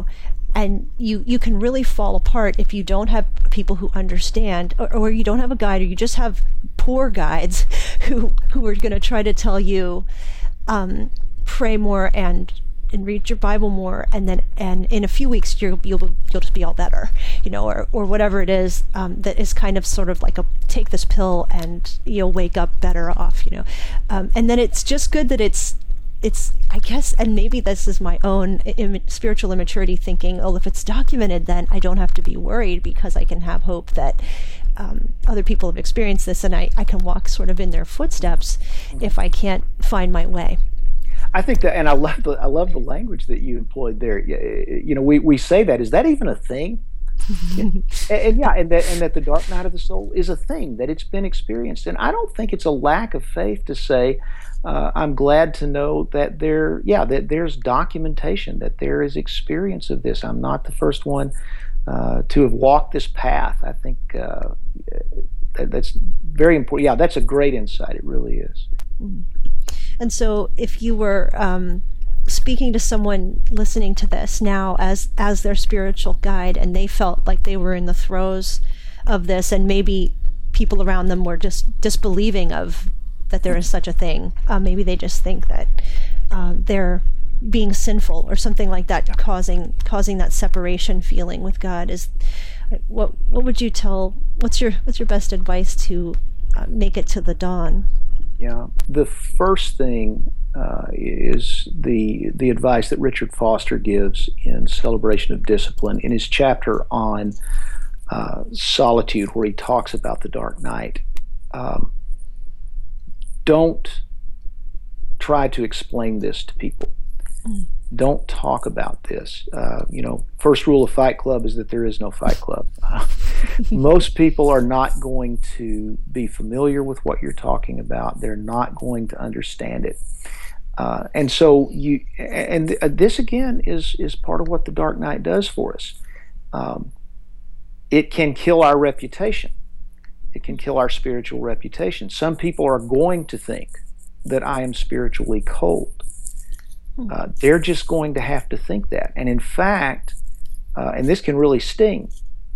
and you you can really fall apart if you don't have people who understand, or, or you don't have a guide, or you just have poor guides who who are going to try to tell you um, pray more and and read your Bible more, and then and in a few weeks you'll you'll you'll just be all better, you know, or or whatever it is um, that is kind of sort of like a take this pill and you'll wake up better off, you know, um, and then it's just good that it's it's I guess, and maybe this is my own Im- spiritual immaturity thinking. Oh, if it's documented, then I don't have to be worried because I can have hope that um, other people have experienced this, and I I can walk sort of in their footsteps if I can't find my way. I think that, and I love the I love the language that you employed there. You know, we, we say that. Is that even a thing? and, and yeah, and that and that the dark night of the soul is a thing, that it's been experienced. And I don't think it's a lack of faith to say, uh, I'm glad to know that there, yeah, that there's documentation, that there is experience of this. I'm not the first one uh, to have walked this path. I think uh, that, that's very important. Yeah, that's a great insight. It really is. Mm. And so if you were um, speaking to someone listening to this now as as their spiritual guide, and they felt like they were in the throes of this, and maybe people around them were just disbelieving of that there is such a thing, uh, maybe they just think that uh, they're being sinful or something like that, causing causing that separation feeling with God. Is what what would you tell? What's your what's your best advice to uh, make it to the dawn? Yeah, the first thing uh, is the the advice that Richard Foster gives in Celebration of Discipline in his chapter on uh, solitude, where he talks about the dark night. Um, don't try to explain this to people. Mm. Don't talk about this. Uh, you know, first rule of Fight Club is that there is no Fight Club. Uh, most people are not going to be familiar with what you're talking about. They're not going to understand it. Uh, and so you, and th- this again is is part of what the dark night does for us. Um, it can kill our reputation. It can kill our spiritual reputation. Some people are going to think that I am spiritually cold. Uh, they're just going to have to think that. And in fact, uh, and this can really sting,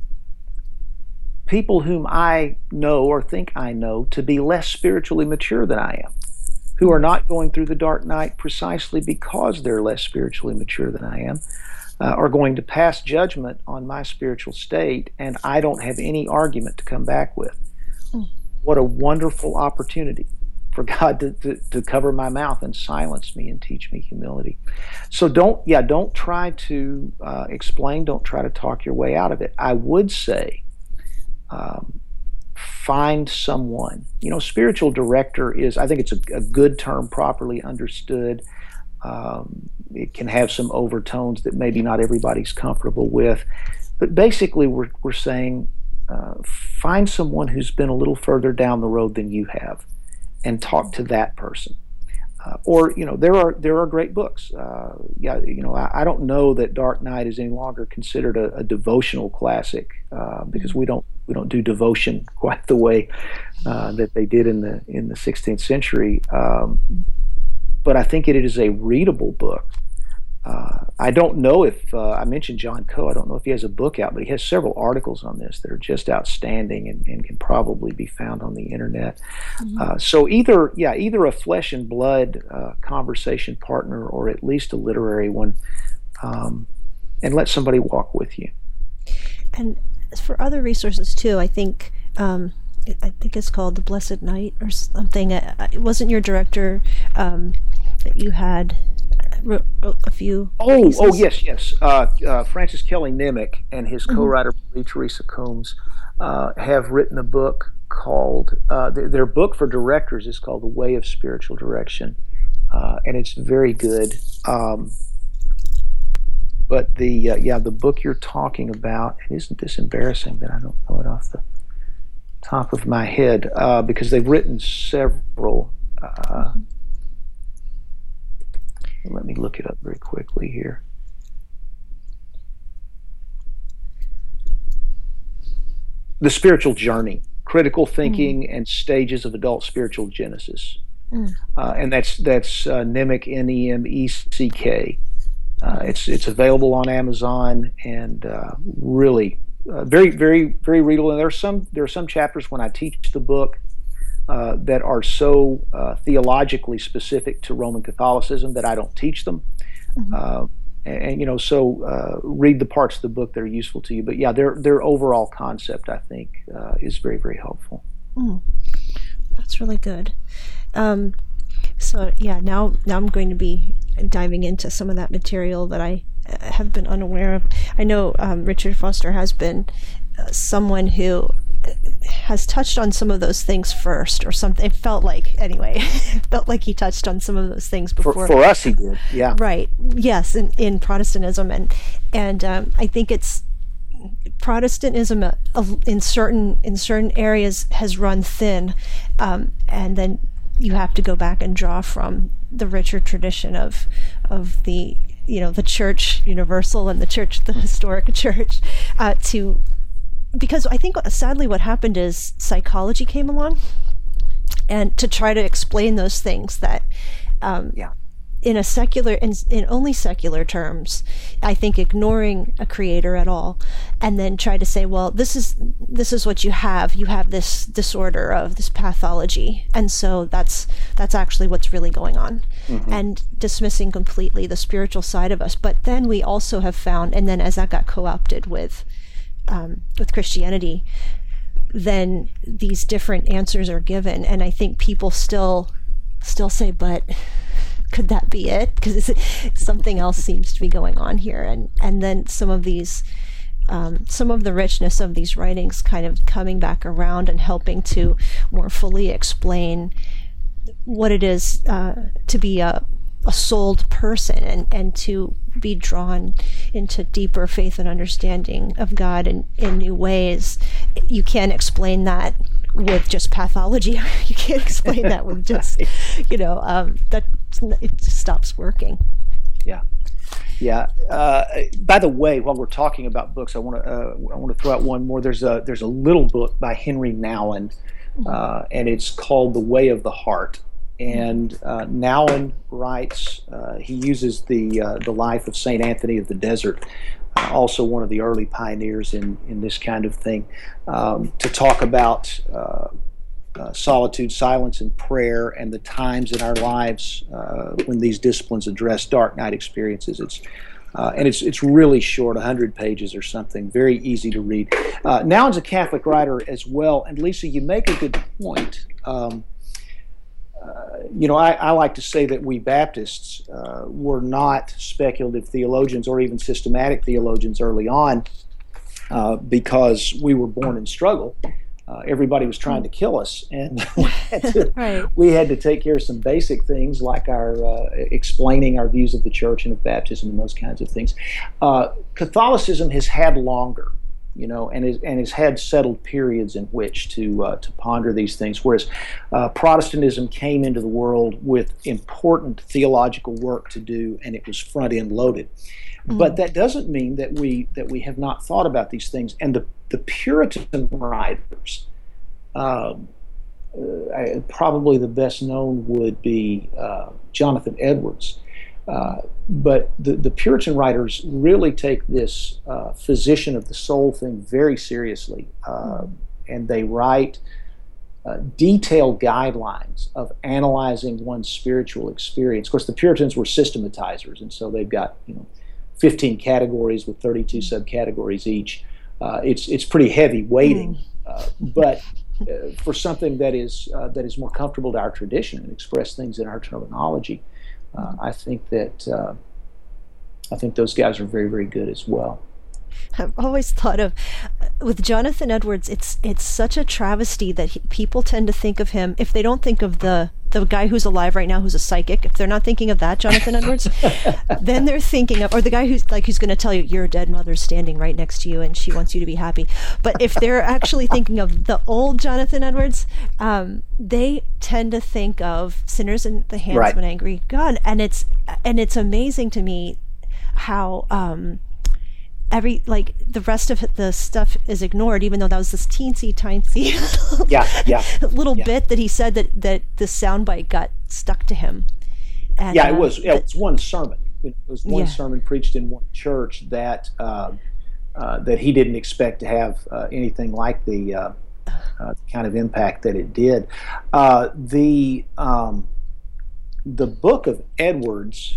people whom I know or think I know to be less spiritually mature than I am, who are not going through the dark night precisely because they're less spiritually mature than I am, uh, are going to pass judgment on my spiritual state, and I don't have any argument to come back with. Mm. What a wonderful opportunity for God to, to, to cover my mouth and silence me and teach me humility. So don't, yeah, don't try to uh, explain, don't try to talk your way out of it. I would say um, find someone. You know, spiritual director is, I think it's a, a good term properly understood. Um, it can have some overtones that maybe not everybody's comfortable with. But basically we're, we're saying uh, find someone who's been a little further down the road than you have, and talk to that person. Uh, or, you know, there are there are great books. Uh, yeah, you know, I, I don't know that Dark Night is any longer considered a, a devotional classic uh, because we don't we don't do devotion quite the way uh, that they did in the in the sixteenth century. Um, but I think it is a readable book. Uh, I don't know if, uh, I mentioned John Coe, I don't know if he has a book out, but he has several articles on this that are just outstanding and, and can probably be found on the internet. Mm-hmm. Uh, so either, yeah, either a flesh and blood uh, conversation partner or at least a literary one, um, and let somebody walk with you. And for other resources too, I think, um, I think it's called The Blessed Night or something. It wasn't your director um, that you had wrote, wrote a few Oh, pieces. oh yes, yes. Uh, uh, Francis Kelly Nimick and his co-writer mm-hmm. Marie Teresa Combs uh, have written a book called, uh, their, their book for directors is called The Way of Spiritual Direction, uh, and it's very good. Um, but the uh, yeah, the book you're talking about, and isn't this embarrassing that I don't know it off the top of my head, uh, because they've written several. Uh, Let me look it up very quickly here. The Spiritual Journey, Critical Thinking mm. and Stages of Adult Spiritual Genesis. Mm. Uh, and that's that's uh, Nemick, N E M E C K. Uh, it's it's available on Amazon, and uh, really uh, very very very readable. And there are some there are some chapters when I teach the book uh, that are so uh, theologically specific to Roman Catholicism that I don't teach them. Mm-hmm. Uh, and, and you know, so uh, read the parts of the book that are useful to you. But yeah, their their overall concept, I think, uh, is very very helpful. Mm. That's really good. Um, so yeah, now now I'm going to be diving into some of that material that I uh, have been unaware of. I know um, Richard Foster has been uh, someone who has touched on some of those things first, or something. It felt like, anyway, it felt like he touched on some of those things before. For, for us, he did. Yeah. Right. Yes. In, in Protestantism, and and um, I think it's Protestantism uh, in certain in certain areas has run thin, um, and then you have to go back and draw from the richer tradition of of the you know the Church Universal and the Church, the historic Church, uh, to because I think sadly what happened is psychology came along, and to try to explain those things that. Um, yeah. In a secular, in, in only secular terms, I think ignoring a creator at all, and then try to say, well, this is this is what you have. You have this disorder of this pathology, and so that's that's actually what's really going on, mm-hmm. and dismissing completely the spiritual side of us. But then we also have found, and then as that got co-opted with um, with Christianity, then these different answers are given, and I think people still still say, but. Could that be it? Because something else seems to be going on here, and and then some of these, um, some of the richness of these writings kind of coming back around and helping to more fully explain what it is uh, to be a a souled person, and and to be drawn into deeper faith and understanding of God in in new ways. You can't explain that with just pathology. You can't explain that with just, you know, um, that it just stops working. Yeah, yeah. Uh, by the way, while we're talking about books, I want to uh, I want to throw out one more. There's a there's a little book by Henry Nouwen, mm-hmm. uh, and it's called The Way of the Heart. And uh, Nouwen writes. Uh, he uses the uh, the life of Saint Anthony of the Desert. Uh, also one of the early pioneers in, in this kind of thing, um, to talk about uh, uh, solitude, silence, and prayer, and the times in our lives uh, when these disciplines address dark night experiences. It's uh, and it's it's really short, one hundred pages or something, very easy to read. Uh, Nouwen's a Catholic writer as well, and Lisa, you make a good point. Um, Uh, you know, I, I like to say that we Baptists uh, were not speculative theologians or even systematic theologians early on uh, because we were born in struggle. Uh, everybody was trying to kill us, and we had to, right. we had to take care of some basic things like our uh, explaining our views of the church and of baptism and those kinds of things. Uh, Catholicism has had longer. You know, and is, and has had settled periods in which to uh, to ponder these things, whereas uh, Protestantism came into the world with important theological work to do, and it was front end loaded. Mm-hmm. But that doesn't mean that we that we have not thought about these things. And the the Puritan writers, um, uh, I, probably the best known would be uh, Jonathan Edwards. Uh, but the, the Puritan writers really take this uh, physician of the soul thing very seriously, uh, and they write uh, detailed guidelines of analyzing one's spiritual experience. Of course, the Puritans were systematizers, and so they've got you know fifteen categories with thirty-two subcategories each. Uh, it's it's pretty heavy weighting, uh, but uh, for something that is uh, that is more comfortable to our tradition and express things in our terminology. Uh, I think that uh, I think those guys are very, very good as well. I've always thought of, with Jonathan Edwards, it's it's such a travesty that he, people tend to think of him, if they don't think of the the guy who's alive right now who's a psychic, if they're not thinking of that Jonathan Edwards, then they're thinking of, or the guy who's like who's going to tell you your dead mother's standing right next to you and she wants you to be happy. But if they're actually thinking of the old Jonathan Edwards, um, they tend to think of Sinners in the Hands right. of an Angry God, and it's and it's amazing to me how. Um, Every like the rest of the stuff is ignored, even though that was this teensy tiny yeah, yeah, little yeah. bit that he said that that the soundbite got stuck to him. And, yeah, it was. Uh, it was one sermon. You know, it was one Yeah. sermon preached in one church that uh, uh, that he didn't expect to have uh, anything like the uh, uh, kind of impact that it did. Uh, the um, the book of Edwards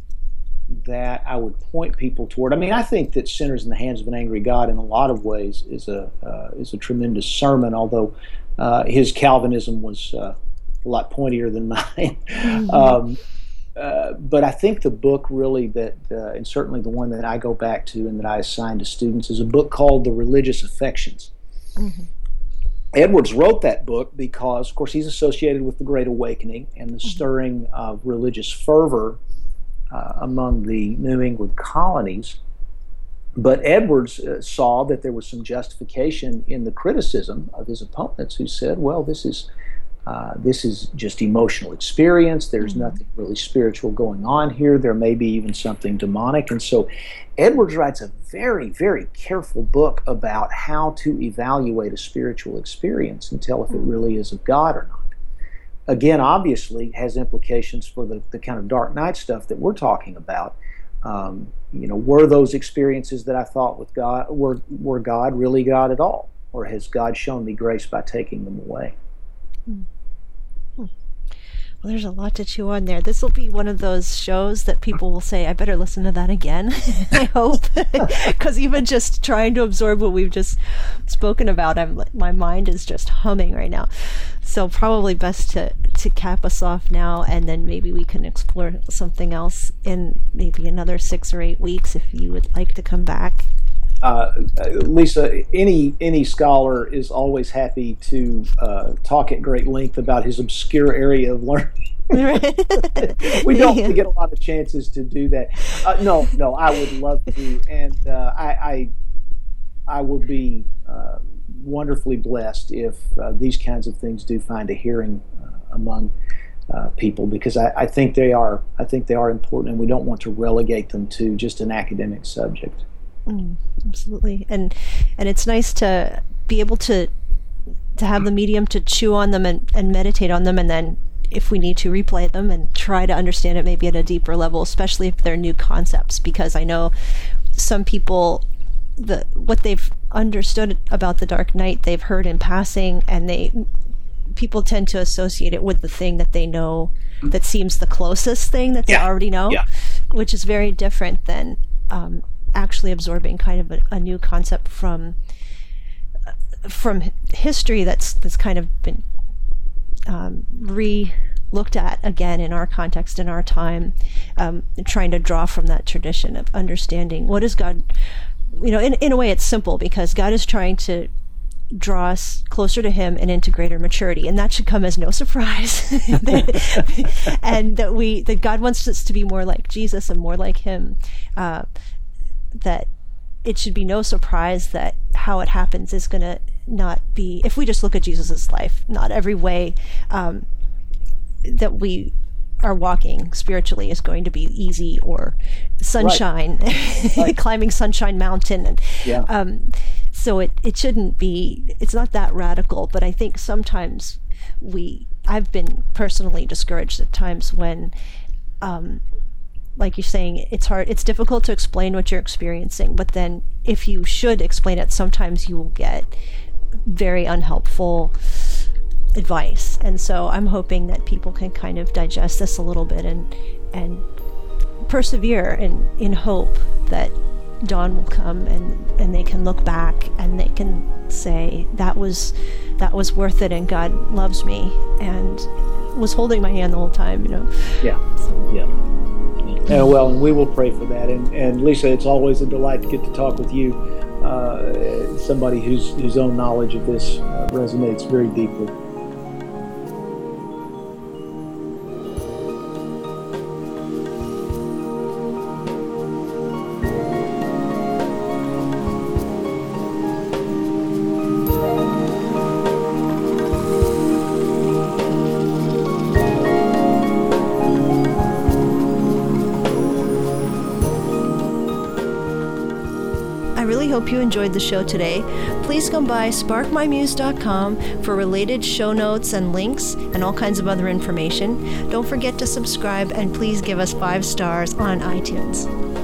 that I would point people toward. I mean, I think that Sinners in the Hands of an Angry God, in a lot of ways, is a uh, is a tremendous sermon. Although uh, his Calvinism was uh, a lot pointier than mine. Mm-hmm. um, uh, but I think the book really that, uh, and certainly the one that I go back to and that I assign to students, is a book called The Religious Affections. Mm-hmm. Edwards wrote that book because, of course, he's associated with the Great Awakening and the stirring of religious fervor uh, among the New England colonies. But Edwards uh, saw that there was some justification in the criticism of his opponents, who said, well, this is uh, this is just emotional experience. There's mm-hmm. nothing really spiritual going on here. There may be even something demonic. And so Edwards writes a very, very careful book about how to evaluate a spiritual experience and tell if it really is of God or not. Again, obviously, has implications for the, the kind of dark night stuff that we're talking about. Um, you know, were those experiences that I thought with God, were, were God really God at all? Or has God shown me grace by taking them away? Hmm. Well, there's a lot to chew on there. This will be one of those shows that people will say, I better listen to that again, I hope. Because even just trying to absorb what we've just spoken about, I'm, my mind is just humming right now. So probably best to, to cap us off now, and then maybe we can explore something else in maybe another six or eight weeks if you would like to come back. Uh, Lisa, any any scholar is always happy to uh, talk at great length about his obscure area of learning. We don't yeah. get a lot of chances to do that. Uh, no, no, I would love to, and uh, I, I I will be uh, wonderfully blessed if uh, these kinds of things do find a hearing uh, among uh, people, because I, I think they are I think they are important, and we don't want to relegate them to just an academic subject. Mm, absolutely. And and it's nice to be able to to have the medium to chew on them and, and meditate on them, and then if we need to replay them and try to understand it maybe at a deeper level, especially if they're new concepts, because I know some people, the what they've understood about the Dark Knight they've heard in passing, and they people tend to associate it with the thing that they know that seems the closest thing that they yeah. already know, yeah. which is very different than um, actually absorbing kind of a, a new concept from uh, from history that's that's kind of been um, re-looked at again in our context, in our time, um, trying to draw from that tradition of understanding what is God. You know, in, in a way it's simple, because God is trying to draw us closer to Him and into greater maturity, and that should come as no surprise. And that we that God wants us to be more like Jesus and more like Him. Uh, that it should be no surprise that how it happens is going to not be, if we just look at Jesus's life, not every way um, that we are walking spiritually is going to be easy or sunshine, right. Right. Climbing Sunshine Mountain. And yeah. um, so it, it shouldn't be, it's not that radical, but I think sometimes we, I've been personally discouraged at times when um, like you're saying, it's hard, it's difficult to explain what you're experiencing, but then if you should explain it, sometimes you will get very unhelpful advice. And so I'm hoping that people can kind of digest this a little bit and and persevere in, in hope that dawn will come, and, and they can look back and they can say, that was that was worth it, and God loves me and was holding my hand the whole time, you know. Yeah. So. Yeah. Uh, well, and we will pray for that. And, and Lisa, it's always a delight to get to talk with you, uh, somebody whose whose own knowledge of this uh, resonates very deeply. hope you enjoyed the show today. Please come by spark my muse dot com for related show notes and links and all kinds of other information. Don't forget to subscribe, and please give us five stars on iTunes.